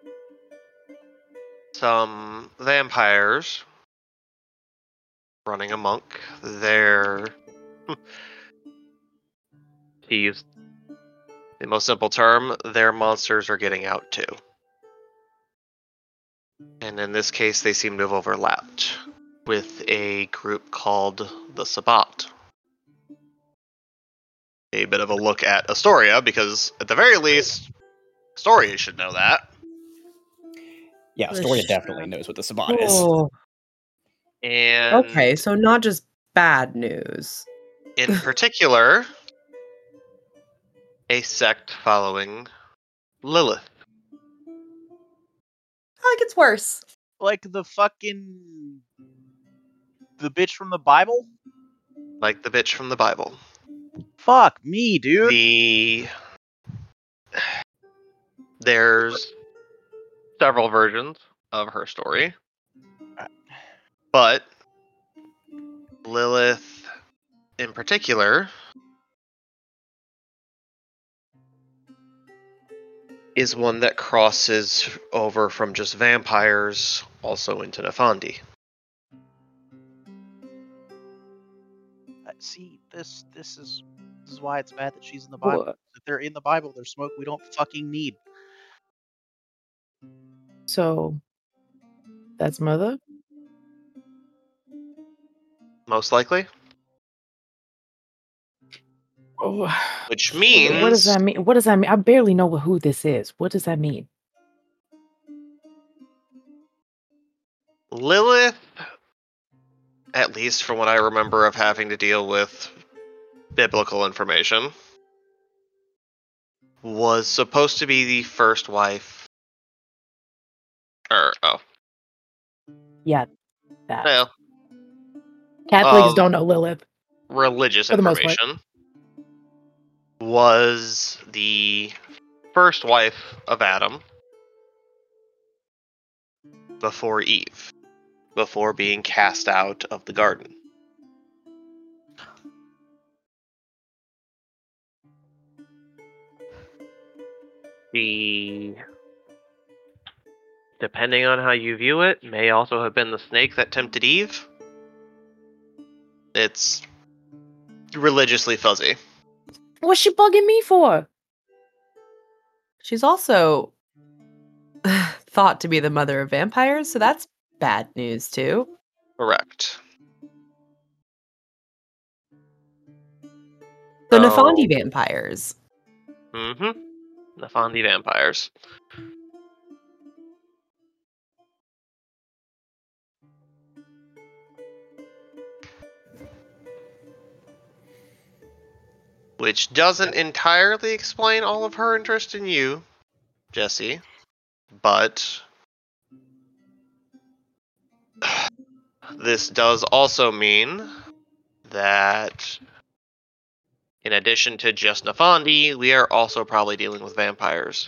some vampires running amok. They're to use the most simple term, their monsters are getting out too. And in this case, they seem to have overlapped with a group called the Sabbat. A bit of a look at Astoria, because at the very least, Astoria should know that. Yeah, Astoria definitely knows what the Sabbat is. Oh. And Okay, so not just bad news. in particular, a sect following Lilith. I think it's worse. Like the bitch from the Bible? Like the bitch from the Bible. Fuck me, dude. There's several versions of her story. But Lilith, in particular, is one that crosses over from just vampires also into Nefandi. See, this is why it's bad that she's in the Bible. What? If they're in the Bible, they're smoke we don't fucking need. So that's mother? Most likely. Oh, Which what does means that mean? What does that mean? I barely know who this is. What does that mean? Lilith, at least from what I remember of having to deal with biblical information, was supposed to be the first wife. Yeah, that. Well, Catholics don't know Lilith religious for the most part. information. Was the first wife of Adam before Eve, before being cast out of the garden. Depending on how you view it, may also have been the snake that tempted Eve. It's religiously fuzzy. What's she bugging me for? She's also thought to be the mother of vampires, so that's bad news too. Correct. The Nefandi vampires. Mm-hmm. Nefandi vampires. Which doesn't entirely explain all of her interest in you, Jesse, but this does also mean that in addition to just Nefandi, we are also probably dealing with vampires.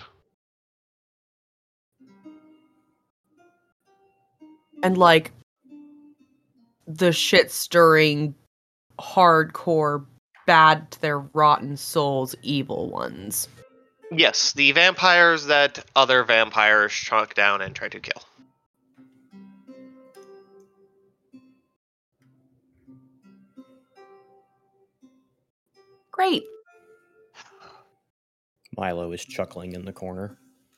And like the shit stirring, hardcore, bad to their rotten souls, evil ones. Yes, the vampires that other vampires track down and try to kill. Great. Milo is chuckling in the corner.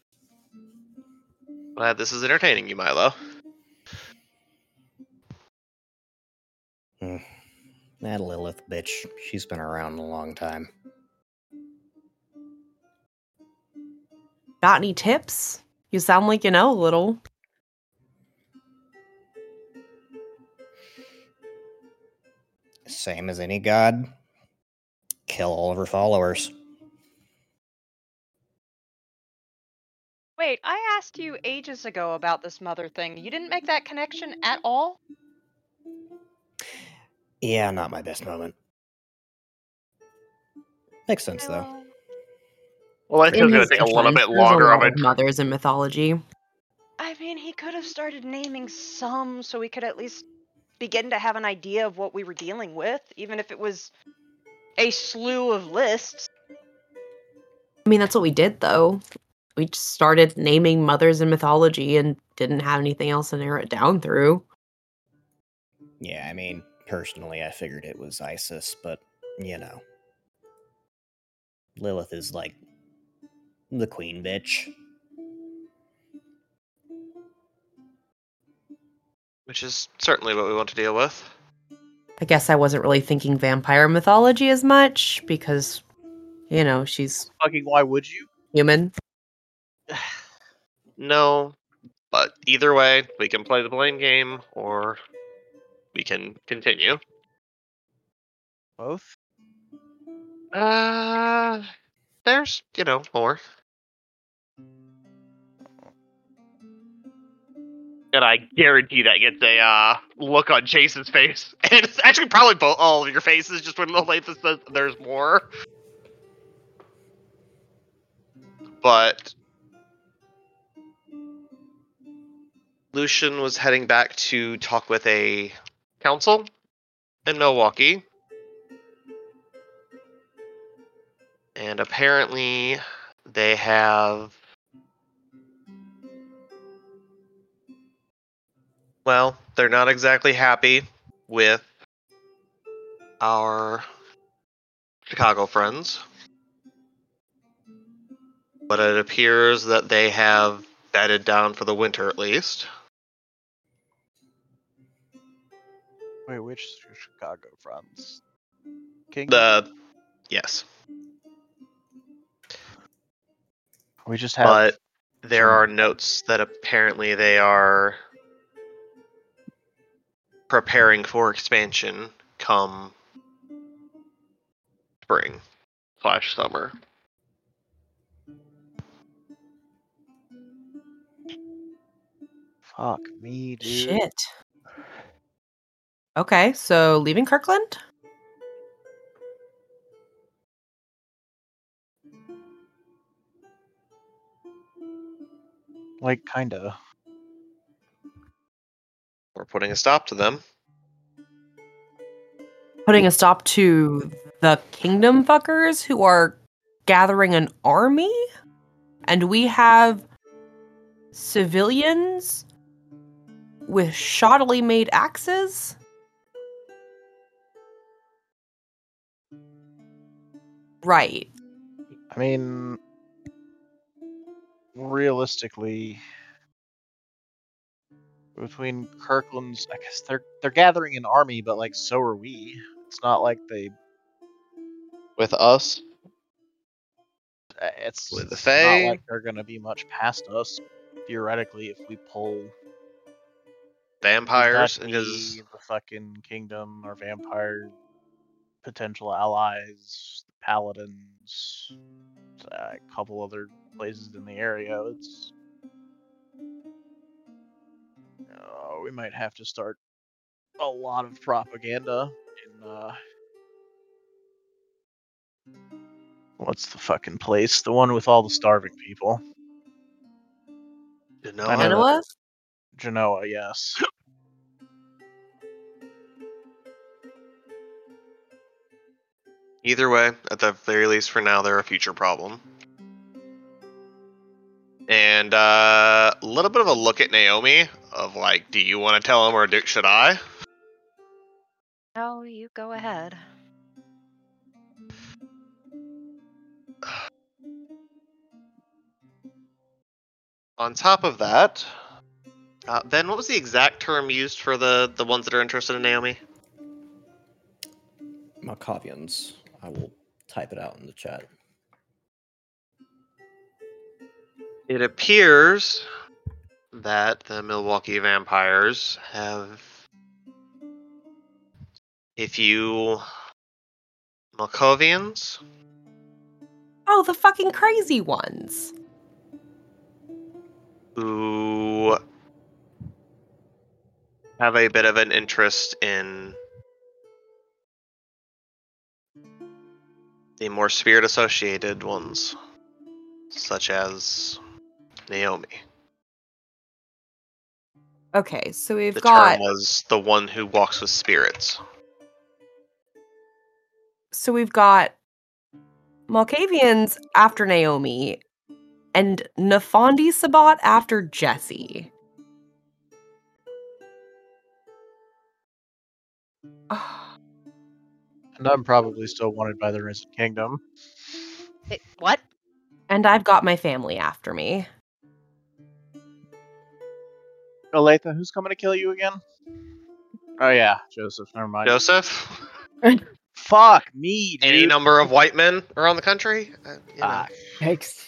Glad this is entertaining you, Milo. That Lilith bitch. She's been around a long time. Got any tips? You sound like you know a little. Same as any god. Kill all of her followers. Wait, I asked you ages ago about this mother thing. You didn't make that connection at all? Yeah, not my best moment. Makes sense, though. No. Well, I think it's In going his to take a little defense, bit there's longer a of lot it. of mothers in mythology. I mean, he could have started naming some so we could at least begin to have an idea of what we were dealing with, even if it was a slew of lists. I mean, that's what we did, though. We just started naming mothers in mythology and didn't have anything else to narrow it down through. Yeah, I mean, personally, I figured it was Isis, but, you know. Lilith is like the queen bitch. Which is certainly what we want to deal with. I guess I wasn't really thinking vampire mythology as much because, you know, she's Fucking why would you? human. No, but either way, we can play the blame game, or we can continue. Both? There's, more. And I guarantee that gets a look on Chase's face. And it's actually probably all of your faces, just when Olathe says there's more. But Lucian was heading back to talk with a council in Milwaukee. And apparently they have... Well, they're not exactly happy with our Chicago friends. But it appears that they have bedded down for the winter at least. Wait, which Chicago fronts? King? Yes. We just have. But there some- are notes that apparently they are preparing for expansion come spring/summer. Fuck me, dude. Shit. Okay, so leaving Kirkland? Like, kinda. We're putting a stop to them. Putting a stop to the kingdom fuckers who are gathering an army? And we have civilians with shoddily made axes? Right. I mean, realistically, between Kirkland's, I guess they're gathering an army, but like so are we. It's not like they. With us, It's with the not Fae. like they're gonna be much past us. Theoretically, if we pull Vampires, the because Dutchy, the fucking kingdom, our vampire potential allies, paladins, a couple other places in the area. It's we might have to start a lot of propaganda in what's the fucking place? The one with all the starving people. I know Genoa? Genoa, yes. Either way, at the very least for now, they're a future problem. And a little bit of a look at Naomi of like, do you want to tell him or should I? No, you go ahead. On top of that, Ben, what was the exact term used for the ones that are interested in Naomi? Malkavians. I will type it out in the chat. It appears that the Milwaukee Vampires have a few Malkavians. Oh, the fucking crazy ones. Who have a bit of an interest in the more spirit-associated ones, such as Naomi. Okay, so we've The got term was the one who walks with spirits. Malkavians after Naomi and Nafandi Sabat after Jesse. And I'm probably still wanted by the Risen Kingdom. What? And I've got my family after me. Olathe, who's coming to kill you again? Oh yeah, Joseph. Never mind. Joseph? Fuck me, dude. Any number of white men around the country? Yikes.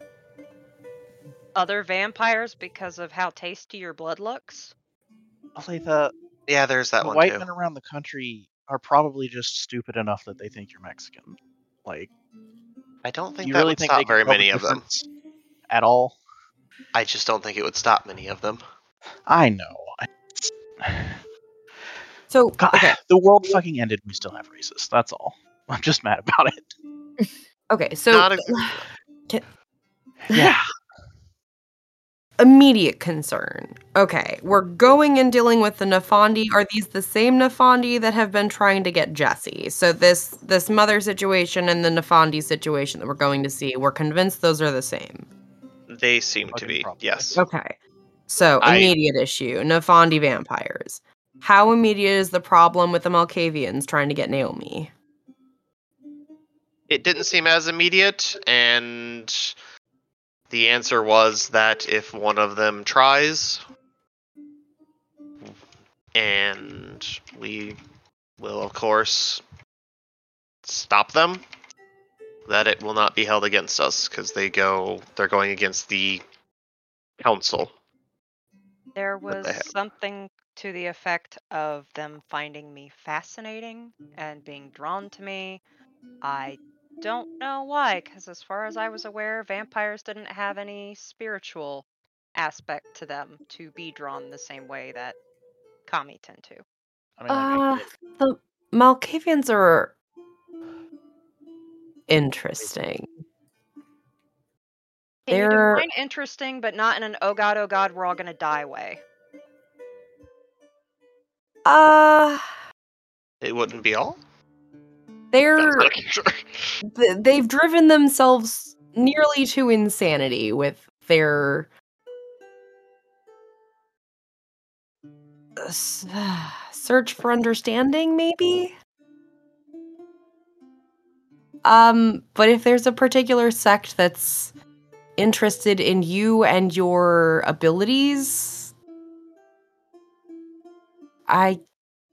Other vampires because of how tasty your blood looks? Olathe, Yeah, there's that the one white too. men around the country are probably just stupid enough that they think you're Mexican. Like, I don't do think you that really would think they stop can very tell the many of them. difference at all? I just don't think it would stop many of them. I know. So, God, okay. the world fucking ended and we still have racists. That's all. I'm just mad about it. Okay, so Not a- Yeah. immediate concern. Okay, we're going and dealing with the Nafandi. Are these the same Nafandi that have been trying to get Jesse? So this mother situation and the Nafandi situation that we're going to see, we're convinced those are the same. They seem to Fucking be, probably. yes. Okay. So, immediate issue, Nafandi vampires. How immediate is the problem with the Malkavians trying to get Naomi? It didn't seem as immediate, and the answer was that if one of them tries, and we will, of course, stop them, that it will not be held against us, because they're going against the council. There What was the heck? something to the effect of them finding me fascinating and being drawn to me. I don't know why, because as far as I was aware, vampires didn't have any spiritual aspect to them to be drawn the same way that kami tend to. I mean, like, I get it. The Malkavians are interesting. Can you They're define interesting, but not in an oh god, we're all gonna die way? It wouldn't be all? they're Sure. they've driven themselves nearly to insanity with their search for understanding, maybe. But if there's a particular sect that's interested in you and your abilities, I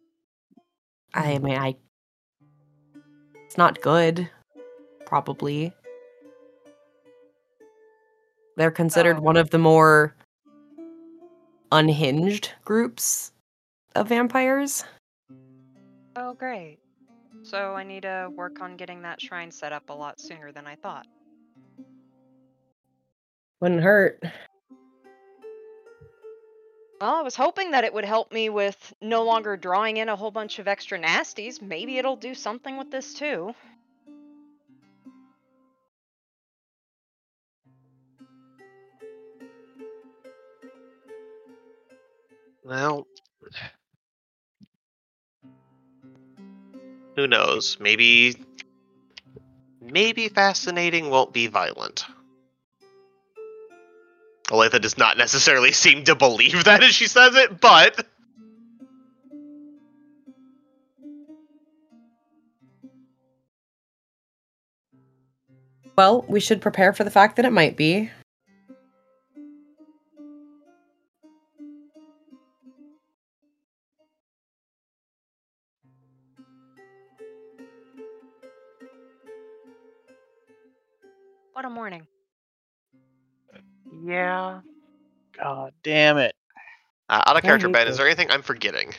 mean, it's not good, probably. They're considered Oh. one of the more unhinged groups of vampires. Oh, great. So I need to work on getting that shrine set up a lot sooner than I thought. Wouldn't hurt. Well, I was hoping that it would help me with no longer drawing in a whole bunch of extra nasties. Maybe it'll do something with this too. Well, who knows? Maybe fascinating won't be violent. Olathe does not necessarily seem to believe that as she says it, but Well, we should prepare for the fact that it might be. What a morning. Yeah. God damn it. out of character, hate Ben, is this. there anything I'm forgetting?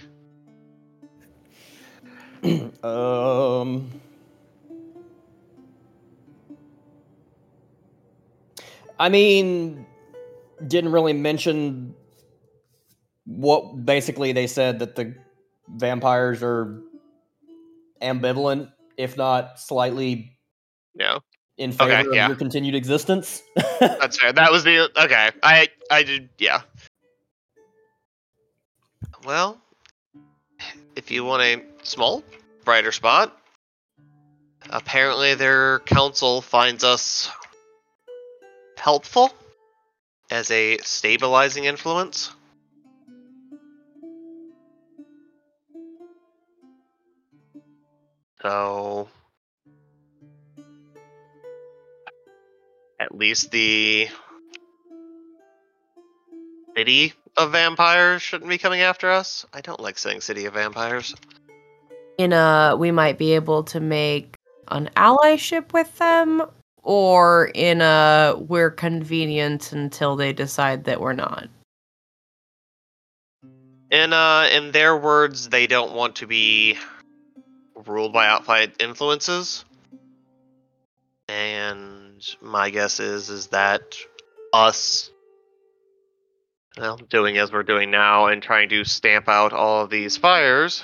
I mean, didn't really mention what basically they said that the vampires are ambivalent, if not slightly No. in favor Okay, yeah. of your continued existence. That's fair. That was the okay. I did, yeah. Well, if you want a small, brighter spot, apparently their council finds us helpful as a stabilizing influence. So, at least the city of vampires shouldn't be coming after us. I don't like saying city of vampires. We might be able to make an allyship with them, or we're convenient until they decide that we're not. In their words, they don't want to be ruled by outside influences. And my guess is that us, well, doing as we're doing now and trying to stamp out all of these fires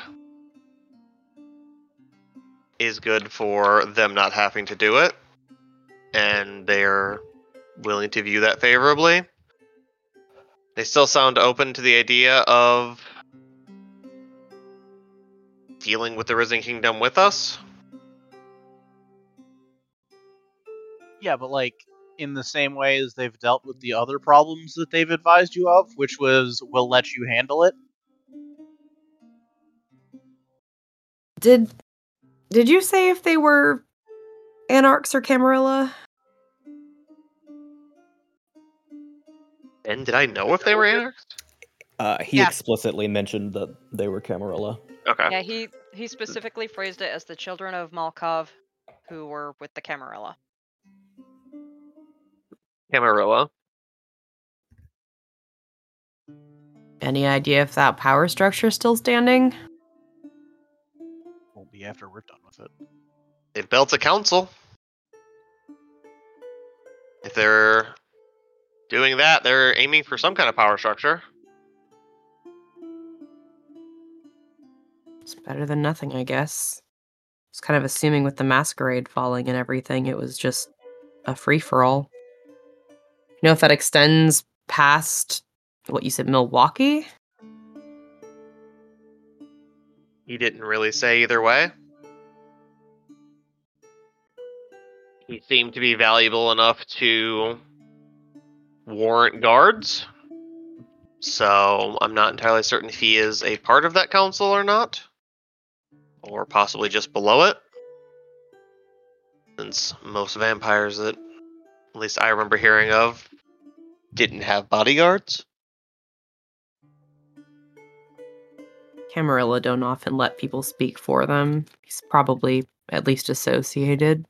is good for them not having to do it, and they're willing to view that favorably. They still sound open to the idea of dealing with the Risen Kingdom with us. Yeah, but like in the same way as they've dealt with the other problems that they've advised you of, which was we'll let you handle it. Did you say if they were Anarchs or Camarilla? And did I know if they were Anarchs? He Yeah. explicitly mentioned that they were Camarilla. Okay. Yeah, he specifically phrased it as the children of Malkov who were with the Camarilla. Camarilla. Any idea if that power structure is still standing? Won't be after we're done with it. They built a council. If they're doing that, they're aiming for some kind of power structure. It's better than nothing, I guess. It's kind of assuming with the masquerade falling and everything, it was just a free-for-all. You know if that extends past what you said, Milwaukee? He didn't really say either way. He seemed to be valuable enough to warrant guards. So I'm not entirely certain if he is a part of that council or not. Or possibly just below it. Since most vampires that at least I remember hearing of didn't have bodyguards. Camarilla don't often let people speak for them. He's probably at least associated.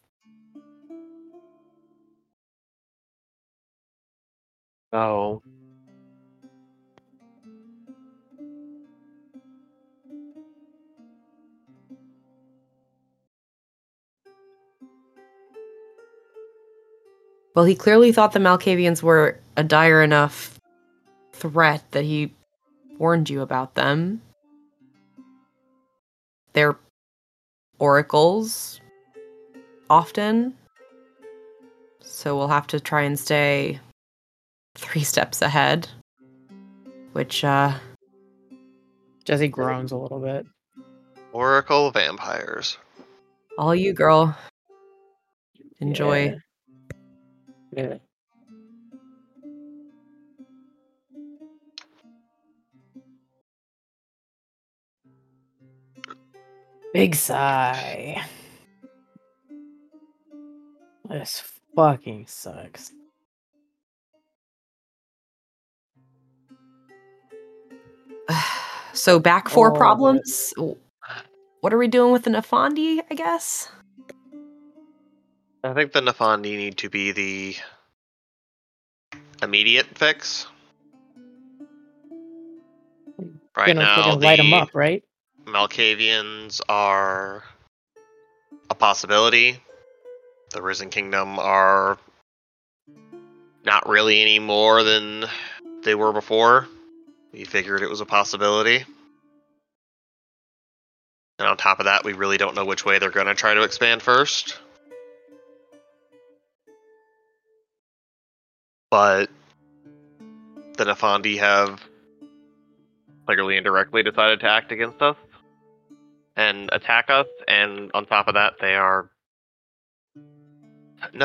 Oh. Well, he clearly thought the Malkavians were a dire enough threat that he warned you about them. They're oracles, often. So we'll have to try and stay 3 steps ahead. Which, Jesse groans a little bit. Oracle vampires. all you, girl. Enjoy. Yeah. Big sigh. This fucking sucks. So back 4 All of it. problems. What are we doing with the Nafandi, I guess? I think the Nafandi need to be the immediate fix. Right Gonna now, fucking light them the up, right? Malkavians are a possibility. The Risen Kingdom are not really any more than they were before. We figured it was a possibility. And on top of that, we really don't know which way they're going to try to expand first. But the Nafandi have clearly and directly decided to act against us and attack us, and on top of that, they are